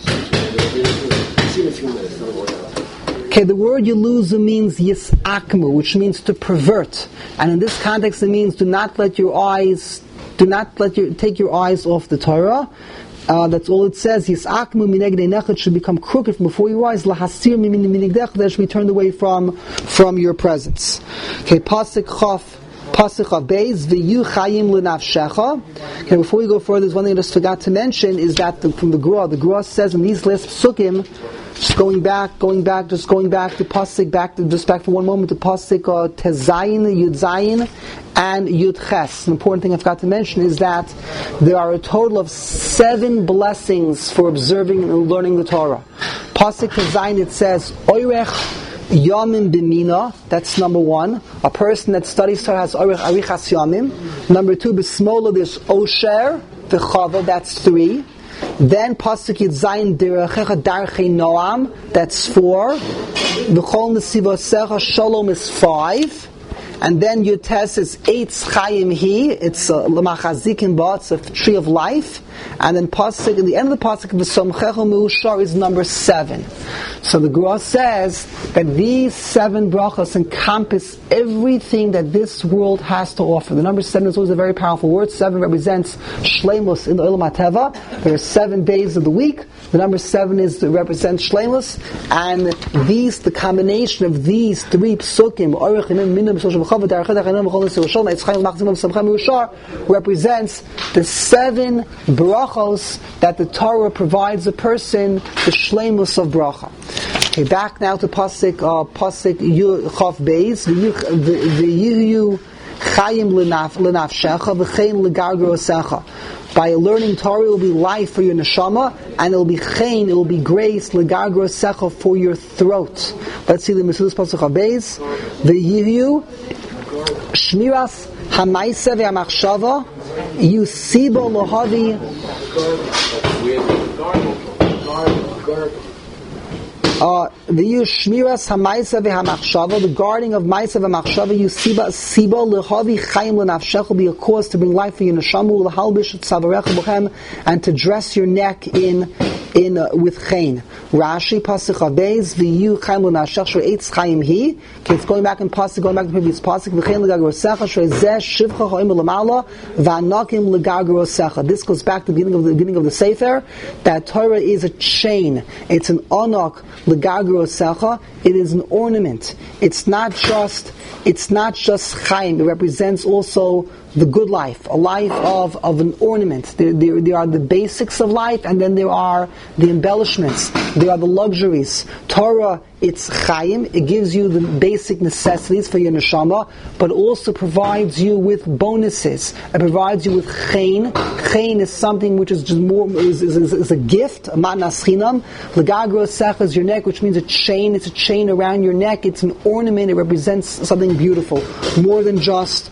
Speaker 1: Okay, the word Yeluzu means Yisakmu, which means to pervert. And in this context it means take your eyes off the Torah. That's all it says. Yisakmu mineg neinecha, it should become crooked from before your eyes. Lahasir minigdecha, that should be turned away from your presence. Okay, Pasuk Chaf Beis, V'yu Chayim L'Nafshecha. Okay, before we go further, there's one thing I just forgot to mention, is that from the Gra says in these last Psukim, just going back to Pasuk, back for one moment to Pasuk Tezayin, Yud Zayin, and Yud Ches. An important thing I forgot to mention is that there are a total of 7 blessings for observing and learning the Torah. Pasuk Tezayin, it says, Oirech Yamim B'mina, that's number 1. A person that studies Torah has Oirech Arichas Yamim. Number 2, B'smola, there's Osher, V'chava, that's 3. Then Pasuk Yud Zayin Derechecha Darchei Noam, that's 4. V'chol Nesivosecha Shalom is 5. And then Yud Tes is Eitz Chayim Hi, it's L'machazikin Ba, it's a tree of life. And then Pasuk, in the end of the Pasuk, V'somchecha Meushar is number 7. So the Gra says that these 7 brachas encompass everything that this world has to offer. The number 7 is always a very powerful word. 7 represents Shleimus in the Olam HaTeva. There are 7 days of the week. The number 7 represents Shleimus. And the combination of these 3 psukim, represents the 7 brachos that the Torah provides a person, the shleimus of bracha. Okay, back now to Pasuk Chaf Beis, V'yihu Chayim L'Nafshecha V'chein L'Gargarosecha. By learning Torah, it will be life for your neshama, and it will be chein, it will be grace, L'Gargarosecha, for your throat. Let's see the Mesilas Pasuk Chaf Beis. V'yihu Shmiras Hamaisa V'Hamachshava Yusibo Lohavi. The Shmiras Hamaisa V'Hamachshava, the guarding of Maisa V'Machshava, Yusiba Sibo Lehavi Chaim L'Nafshech, will be a cause to bring life for your neshama, L'halbish Tzavarecha B'chem, and to dress your neck in with chain. Rashi Pasuk Beis, V'yu Chaim L'Nafshech Shor Eitz Chaim Hi. Okay, it's going back to the previous Pasuk. V'chein L'Gargarosecha Shor Zeh Shivcha Ha'im L'Mala V'Anakim L'Gargarosecha. This goes back to the beginning of the Sefer, that Torah is a chain. It's an anak L'Gargarosecha. It is an ornament. It's not just chaim. It represents also the good life, a life of an ornament. There are the basics of life, and then there are the embellishments. There are the luxuries. Torah, it's chaim. It gives you the basic necessities for your neshama, but also provides you with bonuses. It provides you with chain. Chain is something which is just more is a gift, a matnas chinam. L'Gargarosecha is your neck, which means a chain. It's a chain around your neck. It's an ornament. It represents something beautiful, more than just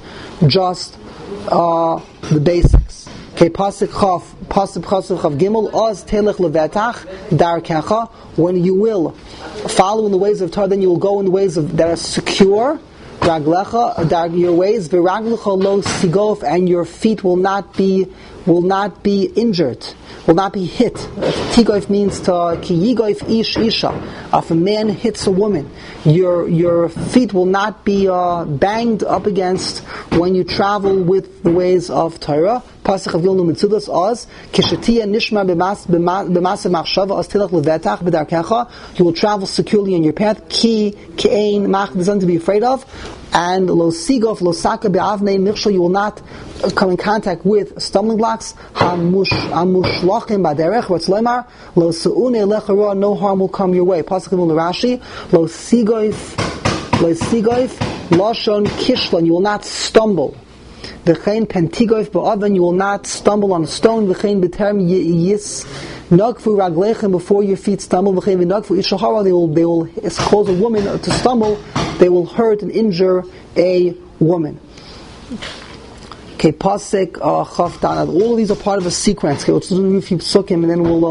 Speaker 1: the basics. Okay, Pasuk Chaf Gimel, Oz Telech Levetach Darkecha. When you will follow in the ways of Torah, then you will go in the ways that are secure. raglecha, your ways, v'raglecha lo sigof, and your feet will not be injured, will not be hit. Tigoif means to ki yigoif ish isha. If a man hits a woman, your feet will not be banged up against when you travel with the ways of Torah. Pasuk of Vilnu Mitzudas Oz Kishatia Nishma b'masa machshava Oz tilach levetach b'darkecha. You will travel securely in your path. Ki kein mach, there's nothing to be afraid of. And lo sigof lo saka be'avnei michshel, you will not come in contact with stumbling blocks. Hamushlachim b'derech, what's lemar lo seune lechara, no harm will come your way. Pasuk of Vilnu Rashi lo sigoif lashon kishlon, you will not stumble. V'chein pentigoif ba'oven, you will not stumble on a stone. V'chein b'term yis nagfu raglechem, before your feet stumble. V'chein v'nagfu ishahara, they will cause a woman to stumble. They will hurt and injure a woman. Okay, pasuk chaf danad. All of these are part of a sequence. Okay, let's do a few psukim, and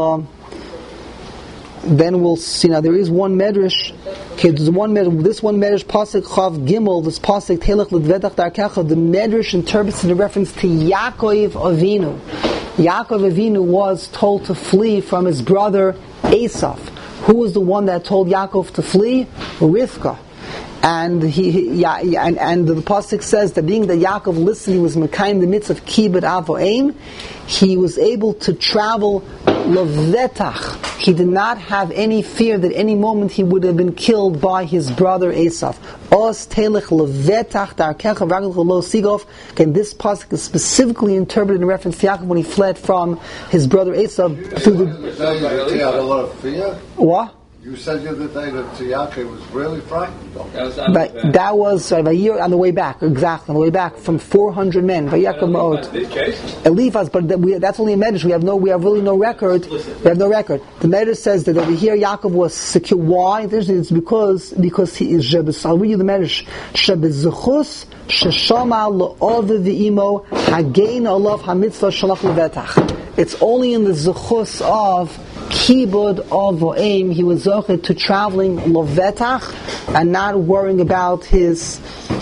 Speaker 1: then we'll see. Now there is one medrash. Okay, there's one medrash. This one medrash, pasuk chav gimel. This pasuk telech ledvedach darkecha. The medrash interprets in reference to Yaakov Avinu. Yaakov Avinu was told to flee from his brother Esav. Who was the one that told Yaakov to flee? Rivka. And the pasuk says that being that Yaakov listened, he was mekayim the midst of kibud avoim. He was able to travel levetach. He did not have any fear that any moment he would have been killed by his brother Esav. Os telech levetach darkecha v'raglecha lo sigof. Again, this pasuk is specifically interpreted in reference to Yaakov when he fled from his brother Esav through
Speaker 8: He had a lot of fear.
Speaker 1: What?
Speaker 8: You said the other day that Yaakov was really frightened.
Speaker 1: But that was a year on the way back, exactly, on the way back from 400 men. Eliphaz, but that's only a medrash. We have really no record. We have no record. The medrash says that over here Yaakov was secure. Why? It's because he is. I'll read you the medrash. Shebezuchus sheshama lo'ove v'imo hagein olav hamitzvah shalach levetach. It's only in the zuchus of kibud avoim he was zocheh to traveling levetach and not worrying about his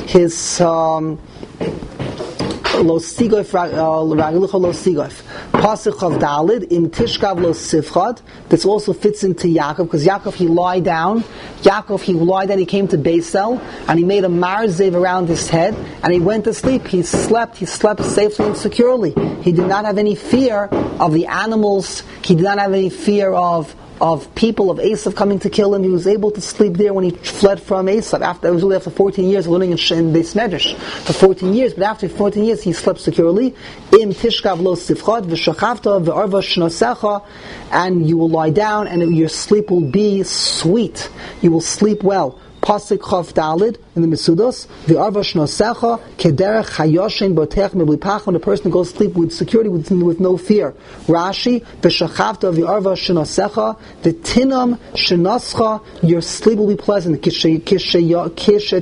Speaker 1: lo sigof raglucha lo sigof. Pasuk of Dalid im tishkav lo sifchad. This also fits into Yaakov, because Yaakov he lied down. He came to Beisel and he made a marzev around his head and he went to sleep. He slept safely and securely. He did not have any fear of the animals. He did not have any fear of people of Esav coming to kill him. He was able to sleep there when he fled from Esav. After 14 years of living in Beis Medrash for 14 years, but after 14 years he slept securely. Im tishkav lo sifchad v'shachavta v'arva shnosecha, and you will lie down and your sleep will be sweet. You will sleep well. Pasuk Chav Dalid in the Mesudos, the Arva Shnosecha Kederech Hayoshin Botech Meblipach, when a person goes to sleep with security, with no fear. Rashi, V'Shachavta V'Arva Shnosecha, the Tinam Shnoscha, your sleep will be pleasant. Kishetiyoshin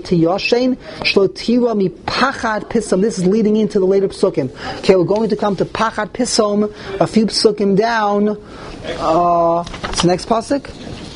Speaker 1: Shlotira Mi Pachad Pisom. This is leading into the later psukim. Okay, we're going to come to Pachad Pisom a few psukim down. It's the next pasuk.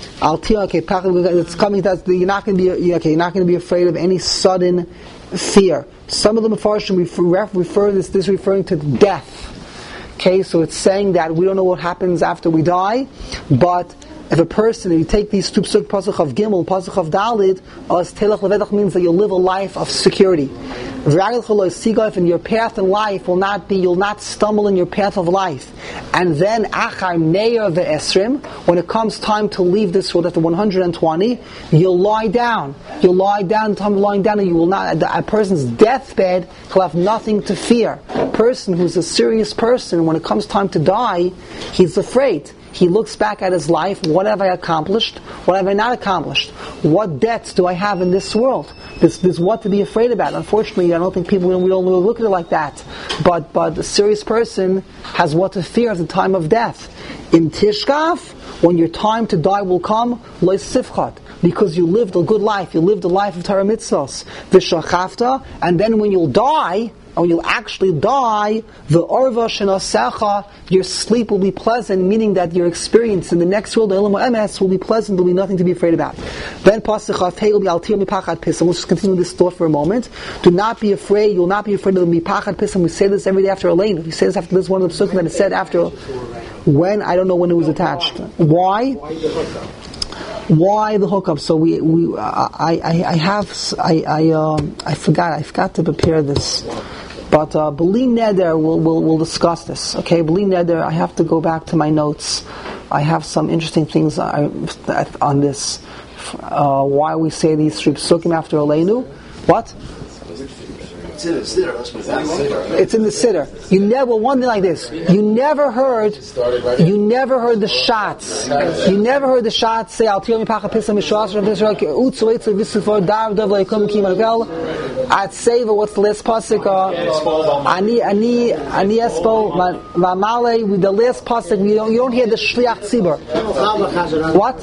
Speaker 1: It's coming. You're not going to be afraid of any sudden fear. Some of the Mefarshim refer this referring to death. Okay, so it's saying that we don't know what happens after we die, but if you take these two pasuk of Gimel, pasuk of Dalid, as telech levedach means that you'll live a life of security. In your path in life you'll not stumble in your path of life. And then achar neir ve'esrim, when it comes time to leave this world after 120, you'll lie down. You'll lie down, time of lying down, and you will not. A person's deathbed, he'll have nothing to fear. A person who's a serious person, when it comes time to die, he's afraid. He looks back at his life. What have I accomplished? What have I not accomplished? What debts do I have in this world? There's what to be afraid about. Unfortunately, I don't think we don't look at it like that. But a serious person has what to fear at the time of death. Im tishkaf, when your time to die will come, lo sifchat, because you lived a good life. You lived a life of Torah mitzvos. V'shachafta, and then when you'll die, when you'll actually die, the orva shenasecha, your sleep will be pleasant, meaning that your experience in the next world, the Olam Emes, will be pleasant. There will be nothing to be afraid about. Then pasuk Chaf will be altir mipachat pisam. We'll just continue this thought for a moment. Do not be afraid. You will not be afraid of the mipachat pisam. We say this every day after Aleinu. We say this after this one of the psukim that is said after. When? I don't know when it was attached. Why? Why the hookup? So I forgot to prepare this. But B'li Neder, we'll discuss this. Okay, B'li Neder, I have to go back to my notes. I have some interesting things on this. Why we say these three psukim after Aleinu. What?
Speaker 6: It's in the siddur.
Speaker 1: It's in the siddur. You never, one thing like this. You never heard the shots. You never heard the shots say, Al Tiyom Yipacha Pisam Mishras Rav Yisrael Utzu Eitzu V'Sifor Dar Dav Leikum Kim Arvel At Seva. What's the last pasuk? Ani Espo V'Amalei. With the last pasuk, you don't hear the Shliach Tzibur. What?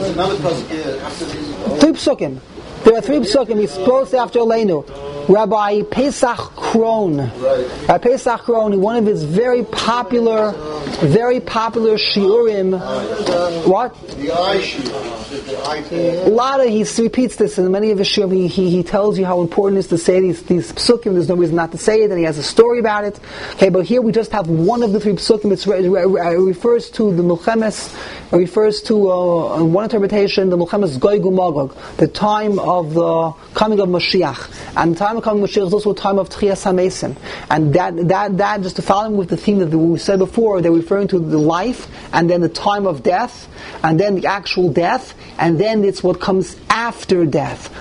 Speaker 1: Three psukim. There are three psukim. We spoke after Aleinu. Rabbi Pesach Kron. Rabbi Pesach Kron, one of his very popular shiurim. What?
Speaker 8: The eye shiur.
Speaker 1: A lot of, he repeats this in many of his shiurim. He tells you how important it is to say these psukim. There's no reason not to say it, and he has a story about it. Okay, but here we just have one of the three psukim. It refers to the Milchemes. It refers to one interpretation, the Milchemes Gog uMagog, the time of the coming of Mashiach, and the time of coming of Mashiach is also a time of Tchias HaMesim, and that just to follow with the theme that we said before, they're referring to the life, and then the time of death, and then the actual death, and then it's what comes after death.